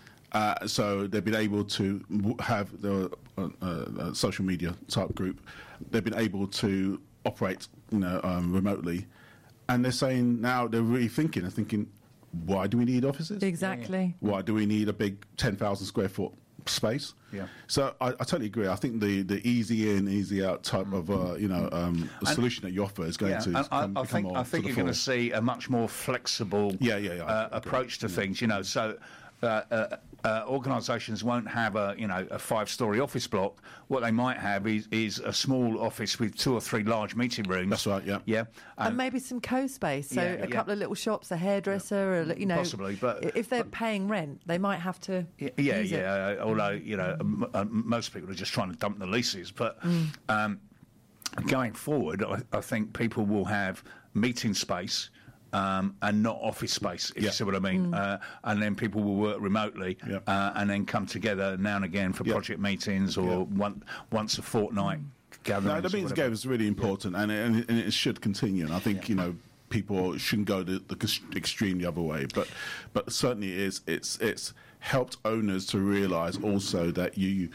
Uh, so they've been able to w- have the uh, uh, social media type group. They've been able to operate, you know, um, remotely, and they're saying now they're really thinking and thinking, why do we need offices? Exactly. Why do we need a big ten thousand square foot space? Yeah. So I, I totally agree. I think the, the easy in, easy out type of uh, you know um, the solution that you offer is going Yeah, to and I, come, I become think more I think to you're the going to fore. see a much more flexible Yeah, yeah, yeah, I uh, agree. approach to things. You know, so uh, uh, uh, organisations won't have a you know a five-storey office block. What they might have is, is a small office with two or three large meeting rooms. That's right, yeah. yeah, And maybe some co-space, so Yeah, a yeah. couple of little shops, a hairdresser, or, you know, Possibly, but- i- if they're paying rent, they might have to. Yeah, yeah, use it. yeah. uh, Although you know, m- uh, most people are just trying to dump the leases, but Mm. um, going forward, I, I think people will have meeting space. Um, and not office space, if Yeah. you see what I mean. Uh, and then people will work remotely Yeah. uh, and then come together now and again for Yeah. project meetings or Yeah. one, once a fortnight gatherings. No, the or meetings whatever. game is really important, and, it, and, it, and it should continue. And I think you know people shouldn't go the, the cons- extreme the other way, but but certainly it's it's it's helped owners to realise also that you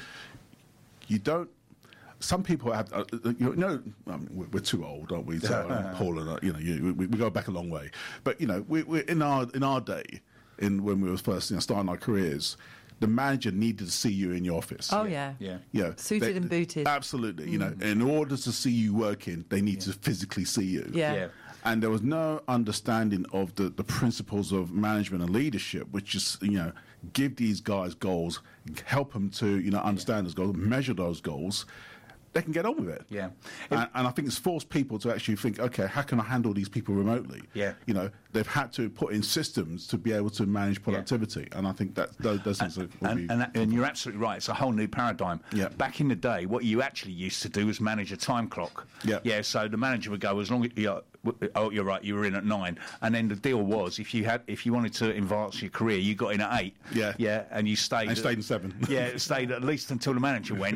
you don't. Some people have, uh, you know, I mean, we're, we're too old, aren't we? So, uh, Paul and I, you know, you, we, we go back a long way. But you know, we, we're in our in our day, in when we were first you know, starting our careers, the manager needed to see you in your office. Oh yeah. Yeah. You know, Suited they- and booted. Absolutely. You know, in order to see you working, they need to physically see you. Yeah. Yeah. And there was no understanding of the, the principles of management and leadership, which is, you know, give these guys goals, help them to, you know, understand those goals, measure those goals. They can get on with it. Yeah. And, and I think it's forced people to actually think, okay, how can I handle these people remotely? Yeah. You know, they've had to put in systems to be able to manage productivity. And I think that those, those things are, will And, be... and, that- and you're absolutely right. It's a whole new paradigm. Yeah. Back in the day, what you actually used to do was manage a time clock. Yeah. Yeah. So the manager would go as long as you know, w- oh, you're right. You were in at nine, and then the deal was if you had if you wanted to advance your career, you got in at eight. Yeah. Yeah. And you stayed. I stayed in seven. Yeah. Stayed at least until the manager went.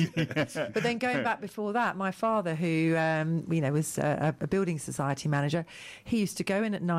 But then going back before that, my father, who um, you know was a, a building society manager, he used to go in at nine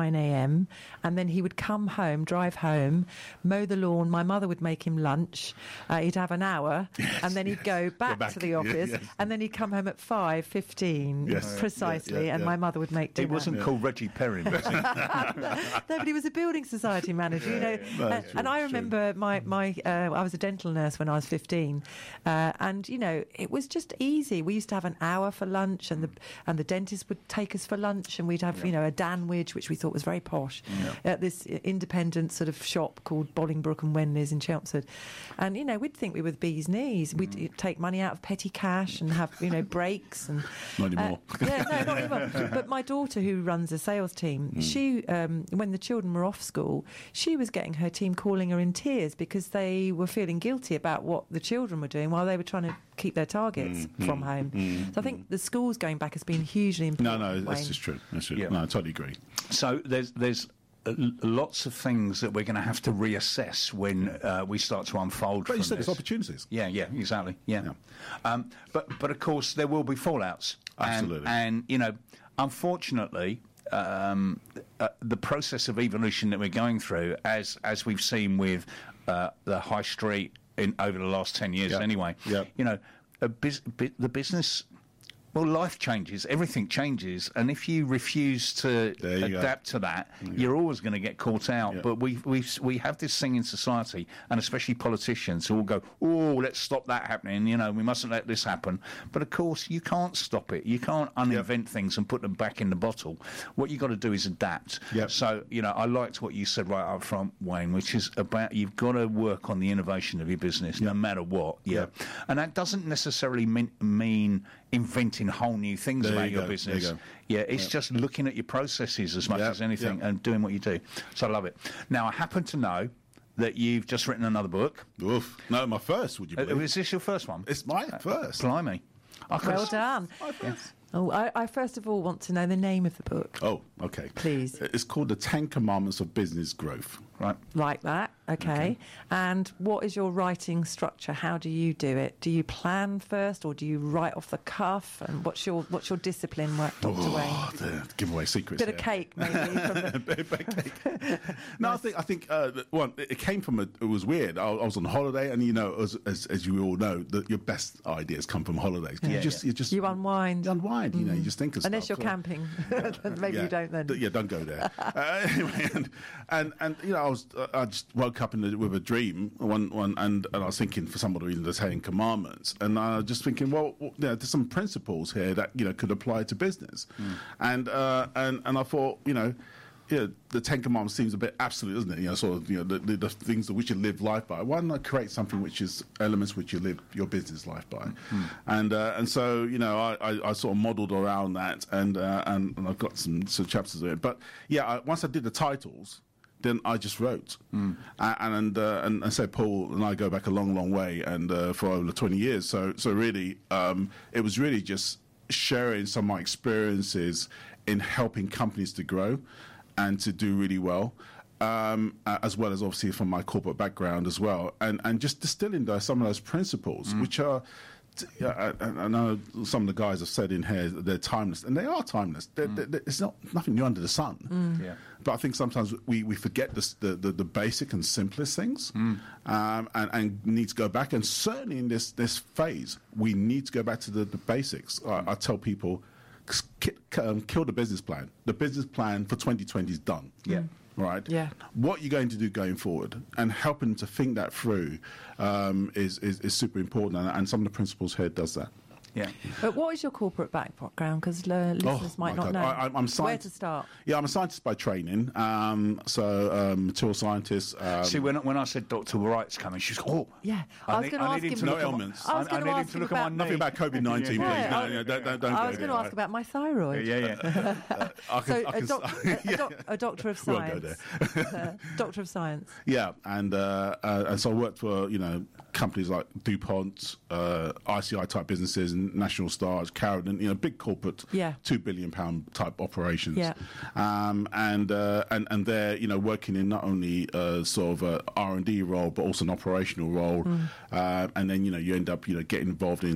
nine a.m. and then he would come home, drive home, mow the lawn. My mother would make him lunch. Uh, he'd have an hour, Yes, and then he'd yes. go back, back, to the yeah, office, yes. and then he'd come home at five fifteen Yes. precisely, Yeah, yeah, and yeah. my mother would make dinner. It wasn't called Reggie Perrin, was it? No, but he was a building society manager, you know. No, and, it's true, and I it's true. remember my my uh, I was a dental nurse when I was fifteen, uh, and you know it was just easy. We used to have an hour for lunch, and the and the dentist would take us for lunch, and we'd have you know a Danwich, which we thought was very posh, at this independent sort of shop called Bolingbroke and Wenley's in Chelmsford, and you know we'd think we were the bee's knees. We'd Mm. take money out of petty cash and have you know breaks and Not anymore. uh, yeah, no, not anymore. But my daughter, who runs a sales team, Mm. she, um, when the children were off school, she was getting her team calling her in tears because they were feeling guilty about what the children were doing while they were trying to keep their targets Mm, from mm, home. mm, So I think the schools going back has been hugely No, important. no, that's Wayne. just true. That's true. Yeah. No, I totally agree. So there's there's uh, l- lots of things that we're going to have to reassess when uh, we start to unfold. But you from said this. it's opportunities. Yeah, yeah, exactly. Yeah, Um, but but of course there will be fallouts. And- Absolutely. And, you know, unfortunately, um, uh, the process of evolution that we're going through, as as we've seen with uh, the high street in over the last ten years, Yeah. anyway. Yeah. You know, a bus- bi- the business. Well, life changes, everything changes, and if you refuse to There you go. adapt to that, you're always going to get caught out. Yeah. But we we we have this thing in society, and especially politicians who will go, "Oh, let's stop that happening." You know, we mustn't let this happen. But of course, you can't stop it. You can't uninvent things and put them back in the bottle. What you got to do is adapt. Yep. So, you know, I liked what you said right up front, Wayne, which is about you've got to work on the innovation of your business, no matter what. Yeah, Yep. and that doesn't necessarily mean, mean inventing whole new things There about you your go, there business. you go. Yeah, it's just looking at your processes as much Yep, as anything yep. and doing what you do. So I love it. Now, I happen to know that you've just written another book. Oof. No, my first, would you Uh, believe? is this your first one? It's my first. Blimey. I could- Well done. My first. Oh, I, I first of all want to know the name of the book. Oh, okay. Please. It's called The Ten Commandments of Business Growth. Right. Like that, okay. And what is your writing structure? How do you do it? Do you plan first, or do you write off the cuff? And what's your what's your discipline, work, Doctor Wayne? Oh, the giveaway secrets. Bit of there. cake, maybe. From the, Bit of cake. No, I think I think uh, that- one. It came from a. It was weird. I, I was on holiday, and you know, as as, as you all know, that your best ideas come from holidays. You Yeah, just yeah. you just you unwind. you unwind. You know, you just think of Unless stuff. you're So- camping. Maybe yeah, you don't then. D- Yeah, don't go there. uh, anyway, and, and and you know, I was uh, I just woke up in the, with a dream one one, and, and I was thinking for somebody reading the Ten Commandments, and I was just thinking, well, you know, there's some principles here that you know could apply to business, and uh, and and I thought, you know. Yeah, the Ten Commandments seems a bit absolute, doesn't it? You know, sort of, you know, the, the, the things that we should live life by. Why not create something which is elements which you live your business life by? And uh, and so, you know, I, I, I sort of modelled around that, and, uh, and and I've got some some chapters of it. But yeah, I, once I did the titles, then I just wrote, mm. and and, uh, and and so Paul and I go back a long, long way, and uh, for over twenty years. So so really, um, it was really just sharing some of my experiences in helping companies to grow and to do really well, um, uh, as well as obviously from my corporate background as well, and and just distilling those some of those principles, which are. t- yeah, I, I know some of the guys have said in here that they're timeless, and they are timeless. They're, they're, they're- it's not nothing new under the sun. Yeah. But I think sometimes we, we forget this, the, the the basic and simplest things, um, and, and need to go back. And certainly in this this phase, we need to go back to the, the basics. I, I tell people. Ki- um, kill the business plan. The business plan for twenty twenty is done. Yeah. Right? Yeah. What are you going to do going forward? And helping to think that through um, is, is, is super important. And, and some of the principles here does that. Yeah. But what is your corporate background? Because uh, listeners Oh, might my not God. know. I, I'm, I'm Where science- to start? Yeah, I'm a scientist by training. Um, so, um, material scientist. Um, See, when, when I said Doctor Wright's coming, she's oh. Yeah, I I was need- going to I ask need him him. to no look at my- ailments. I was I going to need him ask to him look at my about Nothing about COVID nineteen, Yeah. please. Yeah. No, no, don't, don't, don't I go was going there. to ask about my thyroid. Yeah, yeah. I can, So I a, can, doc- a, a, doc- a doctor of We won't science. go uh, doctor of science. Yeah, and uh, uh, and so I worked for you know companies like DuPont, uh, I C I type businesses, and National Stars, Carradine, you know, big corporate, Yeah. two billion pound type operations. Yeah. Um, and uh, and and they're you know working in not only uh, sort of a R and D role but also an operational role, Mm. uh, and then you know you end up you know getting involved in sort of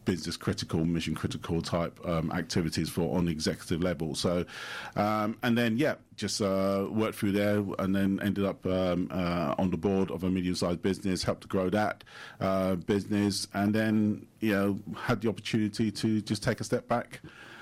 business critical, mission critical type um, activities for on the executive level. So, um, and then yeah, just uh, worked through there, and then ended up um, uh, on the board of a medium-sized business, helped to grow that uh, business, and then you know had the opportunity to just take a step back.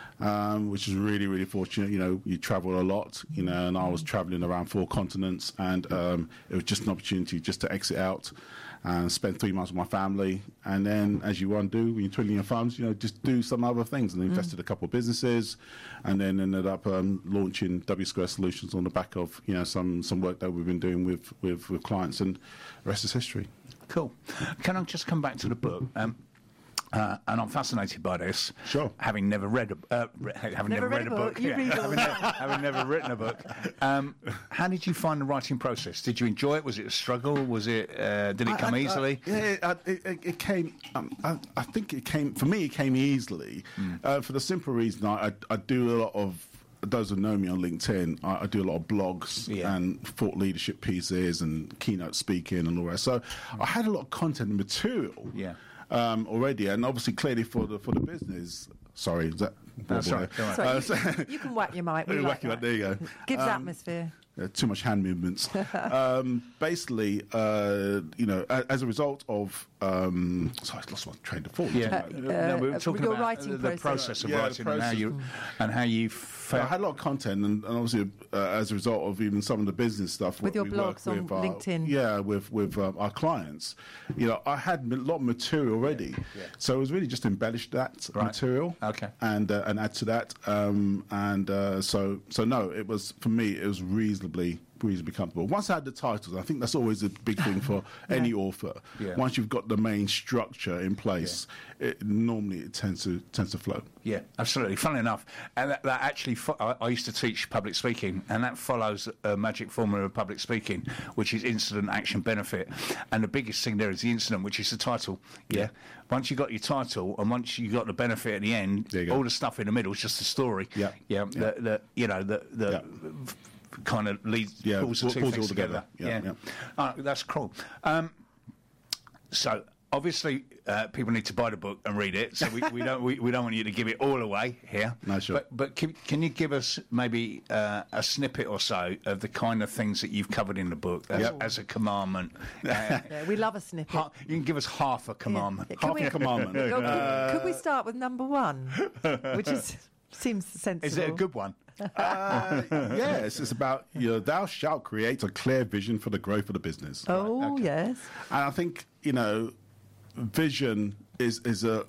Um, which is really, really fortunate. You know, you travel a lot, you know, and I was traveling around four continents, and um, it was just an opportunity just to exit out and spend three months with my family. And then, as you want to do when you're twiddling your thumbs, you know, just do some other things. And invested mm. a couple of businesses, and then ended up um, launching W Square Solutions on the back of, you know, some, some work that we've been doing with, with, with clients, and the rest is history. Cool. Can I just come back to the book? Um, Uh, and I'm fascinated by this. Sure. Having never read a, uh, re- having never, Never read, read a a book, book. You read all having, never, having never written a book. Um, how did you find the writing process? Did you enjoy it? Was it a struggle? Was it? Uh, did it come I, I, easily? I, yeah, I, it, it came. Um, I, I think it came for me. It came easily mm. uh, for the simple reason I, I, I do a lot of. Those who know me on LinkedIn, I, I do a lot of blogs yeah. and thought leadership pieces and keynote speaking and all that. So I had a lot of content and material. Yeah. Um, already, and obviously, clearly for the for the business. Sorry, is that? That's boy, right. boy. Sorry, Uh, you, so- can, you can whack your mic. We Whack like your mic, that. there you go. Gives Um, atmosphere. Uh, too much hand movements. um, basically, uh, you know, a, as a result of, um, sorry, I lost my train of thought. Yeah. Uh, no, we were uh, talking your about writing the, the process. process of Yeah, the writing and how process. you and how you So I felt. had a lot of content, and, and obviously, uh, as a result of even some of the business stuff, With what your we work blogs on with, uh, LinkedIn. yeah, with with um, our clients, you know, I had a lot of material already, yeah. so it was really just embellish that Right. material, Okay. and uh, and add to that, um, and uh, so so no, it was for me, it was reasonably. reasonably comfortable. Once I had the titles, I think that's always a big thing for Yeah. any author. Yeah. Once you've got the main structure in place, it, normally it tends to tends to flow. Yeah, absolutely. Funnily enough, and that, that actually, fo- I, I used to teach public speaking, and that follows a magic formula of public speaking, which is incident, action, benefit. And the biggest thing there is the incident, which is the title. Yeah. Once you got your title, and once you got the benefit at the end, There you go. all the stuff in the middle is just a story. Yeah. Yeah. Yeah. The, the, you know, the the. Yeah. kind of leads Yeah, pulls the pull- two pulls things all together. together. Yeah, Oh, that's cool. Um, so obviously, uh, people need to buy the book and read it. So we, we don't we, we don't want you to give it all away here. No, sure. But but can, can you give us maybe uh, a snippet or so of the kind of things that you've covered in the book as, Yep. as a commandment? Uh, Yeah, we love a snippet. ha- you can give us half a commandment. Yeah. Can Half we- a commandment. Could, Uh, could we start with number one, which is seems sensible? Is it a good one? Uh, yes, it's about, you know, thou shalt create a clear vision for the growth of the business. Oh yes. And I think, you know, vision is is a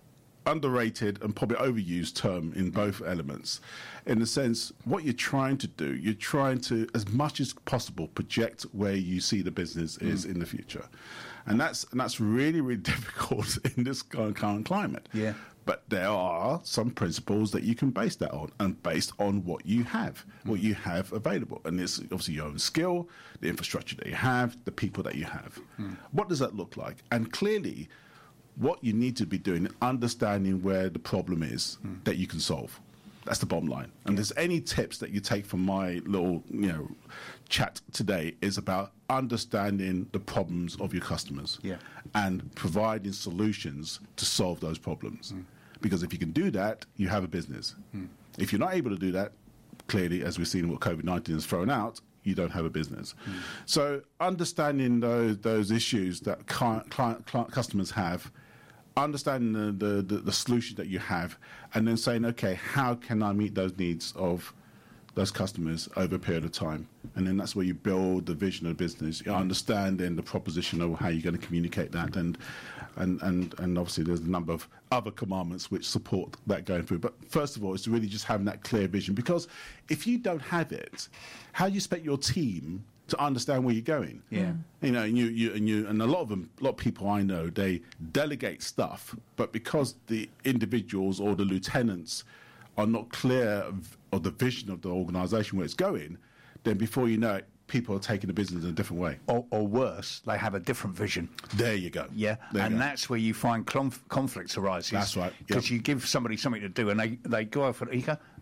underrated and probably overused term in both elements. In the sense, what you're trying to do, you're trying to, as much as possible, project where you see the business is in the future. And that's and that's really, really difficult in this current current climate. Yeah. But there are some principles that you can base that on, and based on what you have, what you have available. And it's obviously your own skill, the infrastructure that you have, the people that you have. What does that look like? And clearly, what you need to be doing, understanding where the problem is that you can solve. That's the bottom line. And there's any tips that you take from my little, you know, chat today is about understanding the problems of your customers, Yeah. and providing solutions to solve those problems. Because if you can do that, you have a business. If you're not able to do that, clearly, as we've seen what COVID nineteen has thrown out, you don't have a business. So understanding those those issues that client, client, client customers have, understanding the, the, the, the solution that you have, and then saying, okay, how can I meet those needs of those customers over a period of time? And then that's where you build the vision of the business. You understand then the proposition of how you're going to communicate that, and and, and, and obviously there's a number of other commandments which support that going through. But first of all, it's really just having that clear vision, because if you don't have it, how do you expect your team to understand where you're going? Yeah. You know, and you, you and you and a lot of them, a lot of people I know, they delegate stuff, but because the individuals or the lieutenants are not clear of, of the vision of the organisation where it's going, then before you know it, people are taking the business in a different way. Or, or worse, they have a different vision. There you go. Yeah, There you and go. that's where you find conf- conflicts arises. That's right, Because yeah. you give somebody something to do, and they, they go off and you go,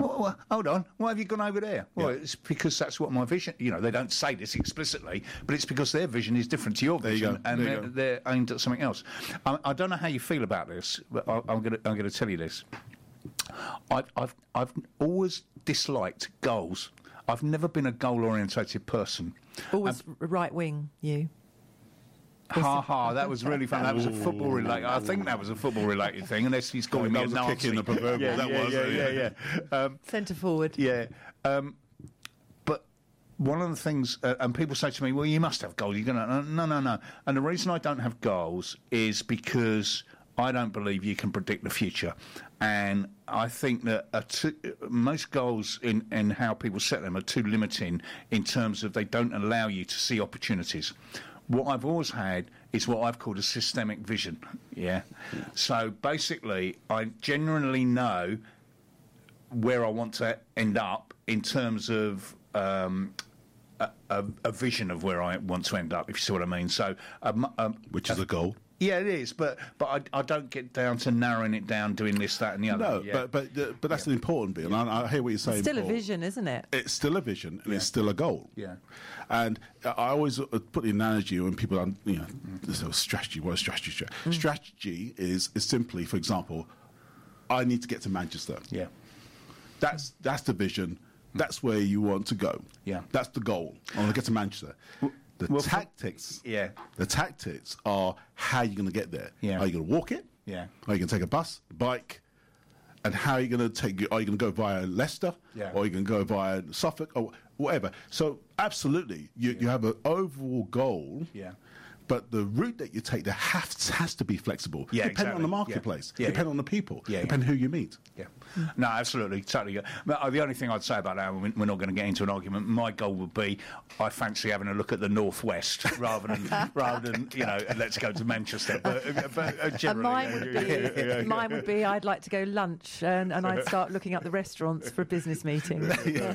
Well, well, hold on. Why have you gone over there? Well, it's because that's what my vision. You know, they don't say this explicitly, but it's because their vision is different to your There you vision, go. and There you they're, go. they're aimed at something else. I, I don't know how you feel about this, but I, I'm going to I'm going to tell you this. I've I've I've always disliked goals. I've never been a goal-orientated person. Always right wing, you. Ha ha! That was really fun. That was a football related. I think that was a football related thing, unless he's calling me that a was a Nazi. kick in the proverbial, Yeah, that yeah, was, yeah, uh, yeah, yeah. yeah. Um, Centre forward. yeah. Um, but one of the things, uh, and people say to me, "Well, you must have goals. You're gonna." No, no, no. And the reason I don't have goals is because I don't believe you can predict the future, and I think that a too, most goals in, in how people set them are too limiting in terms of they don't allow you to see opportunities. What I've always had is what I've called a systemic vision. Yeah. So basically, I generally know where I want to end up in terms of um, a, a, a vision of where I want to end up, if you see what I mean. So, um, um, Which is a goal. yeah, it is, but but I, I don't get down to narrowing it down, doing this, that, and the other. No, yeah. but but uh, but that's an important bit, and I, I hear what you're saying. Still a Paul. vision, isn't it? It's still a vision, and it's still a goal. Yeah. And I always uh, put the analogy when people are, you know, this is strategy. What is strategy? Stra- Mm. Strategy is is simply, for example, I need to get to Manchester. Yeah. That's that's the vision. That's where you want to go. Yeah. That's the goal. I want to get to Manchester. The well, for- tactics. Yeah. The tactics are how you're going to get there. Yeah. Are you going to walk it? Yeah. Are you going to take a bus, bike? And how are you going to take? Are you going to go via Leicester? Yeah. Or are you going to go via Suffolk or whatever? So absolutely, you you have an overall goal. Yeah. But the route that you take, there has, has to be flexible. Yeah, depending exactly. on the Yeah. marketplace, Yeah, depending yeah. on the people, Yeah, yeah. depending who you meet. Yeah. No, absolutely, totally. But uh, the only thing I'd say about that, we- we're not going to get into an argument. My goal would be, I fancy having a look at the northwest rather than rather than you know, let's go to Manchester. But, uh, but uh, And generally, mine yeah, would yeah, be, yeah, yeah, yeah. mine would be, I'd like to go lunch, and, and I'd start looking up the restaurants for a business meeting.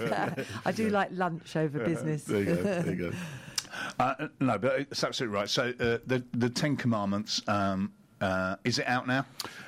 I do like lunch over business. There you go. There you go. Uh, no, but it's absolutely right. So uh, the the Ten Commandments, um, uh, is it out now?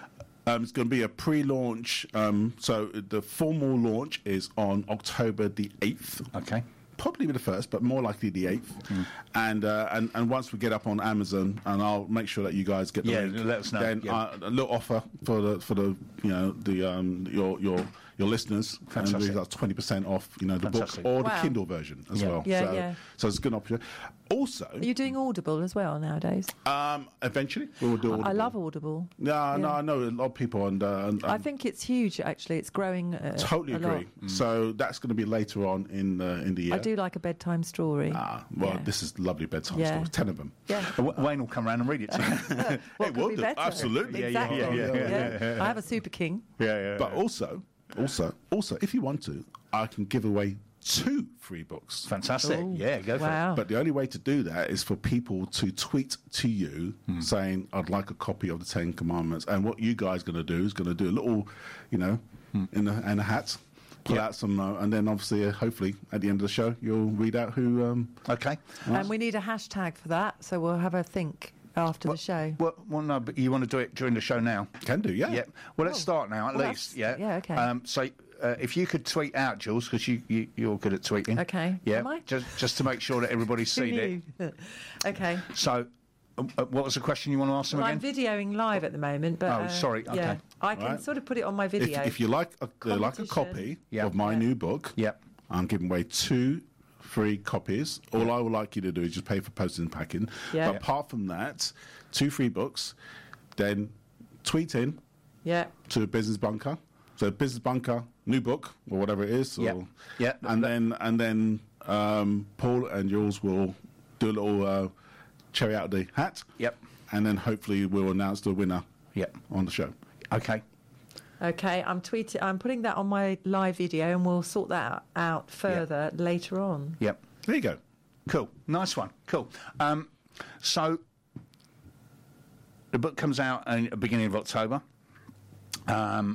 Um, it's going to be a pre-launch. Um, so the formal launch is on October the eighth. Okay. Probably the first, but more likely the eighth. Mm. And, uh, and and once we get up on Amazon, and I'll make sure that you guys get the Yeah, link. let us know, Then yeah. uh, a little offer for the for the you know the um your your your listeners. Fantastic. And we got twenty percent off. You know the Fantastic. book or Wow. the Kindle version as Yeah. well. Yeah, so, yeah. So it's a good option. Also, Are you doing Audible as well nowadays? um, eventually we will do. I Audible. love Audible. No, no, Yeah. I know a lot of people, and, uh, and, I and think it's huge, actually. It's growing uh, totally a agree. lot. Mm. So that's going to be later on in uh, in the year. I do like a bedtime story. Ah, well, Yeah. this is lovely bedtime Yeah. stories. Ten of them. Yeah. Uh, W- Wayne will come round and read it to you. What It could will be do. better? Absolutely. Yeah, yeah, Exactly. yeah, yeah, I have a Super King. yeah, yeah. But also, also, also, if you want to, I can give away two free books. Fantastic. Ooh. Yeah, go for Wow. But the only way to do that is for people to tweet to you Hmm. saying, I'd like a copy of the Ten Commandments. And what you guys going to do is going to do a little, you know, in, a, in a hat, pull Hmm. Yeah. out some, uh, and then obviously, uh, hopefully, at the end of the show, you'll read out who. Um, it. Okay. And we need a hashtag for that, so we'll have a think after the show. Well, well, no, but you want to do it during the show now? can do, yeah. Yeah. Well, let's start now, at Well, least. that's- Yeah. yeah, okay. Um, so, uh, if you could tweet out, Jules, because you, you you're good at tweeting. Okay. Yeah. Am I? Just just to make sure that everybody's Who seen it. knew? Okay. So, uh, uh, what was the question you want to ask them Well, I'm again? videoing live at the moment, but Oh, uh, sorry, Yeah, okay. I can Right. sort of put it on my If, video. if you like a, uh, like a Competition. copy Yeah. of my Yeah. new book, Yep. I'm giving away two free copies. All I would like you to do is just pay for postage and packing. Yeah. But apart from that, two free books. Then tweet in yeah, to Business Bunker. So Business Bunker, new book or whatever it is. Or, Yeah. Yeah. And then and then um, Paul and Jules will do a little uh, cherry out of the hat. Yep. And then hopefully we'll announce the winner. Yep. On the show. Okay. okay. I'm tweeting. I'm putting that on my live video, and we'll sort that out further later on. Yep. There you go. Cool. Nice one. Cool. Um, so the book comes out in the beginning of October. Um,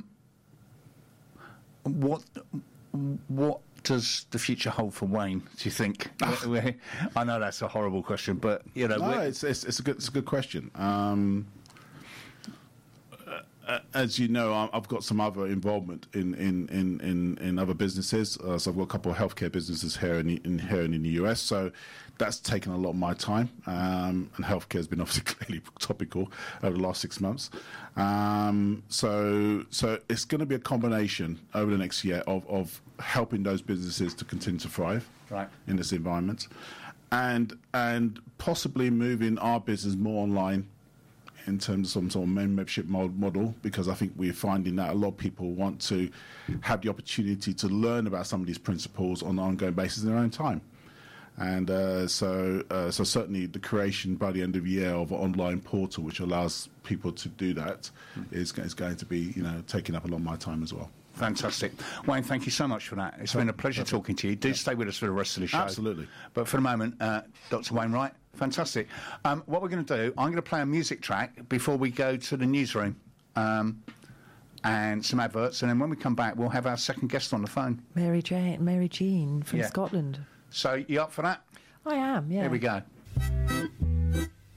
what what does the future hold for Wayne, do you think? We're- I know that's a horrible question, but you know, No, we're- it's, it's it's a good it's a good question. Um, uh, uh, as you know, I- I've got some other involvement in in in in, in other businesses. Uh, so I've got a couple of healthcare businesses here in, the, in here and in the U S. So that's taken a lot of my time, um, and healthcare has been obviously clearly topical over the last six months. Um, so so it's going to be a combination over the next year of of helping those businesses to continue to thrive Right. in this environment, and and possibly moving our business more online in terms of some sort of membership mod- model, because I think we're finding that a lot of people want to have the opportunity to learn about some of these principles on an ongoing basis in their own time. And uh, so, uh, so certainly the creation by the end of the year of an online portal which allows people to do that is, is going to be, you know, taking up a lot of my time as well. Fantastic. Wayne, thank you so much for that. It's been a pleasure talking to you. Do stay with us for the rest of the show. Absolutely. But for the moment, uh, Doctor Wayne Wright, fantastic. Um, what we're going to do, I'm going to play a music track before we go to the newsroom um, and some adverts, and then when we come back, we'll have our second guest on the phone. Mary Jane, Mary Jean from Yeah. Scotland. So, you up for that? I am, yeah. Here we go.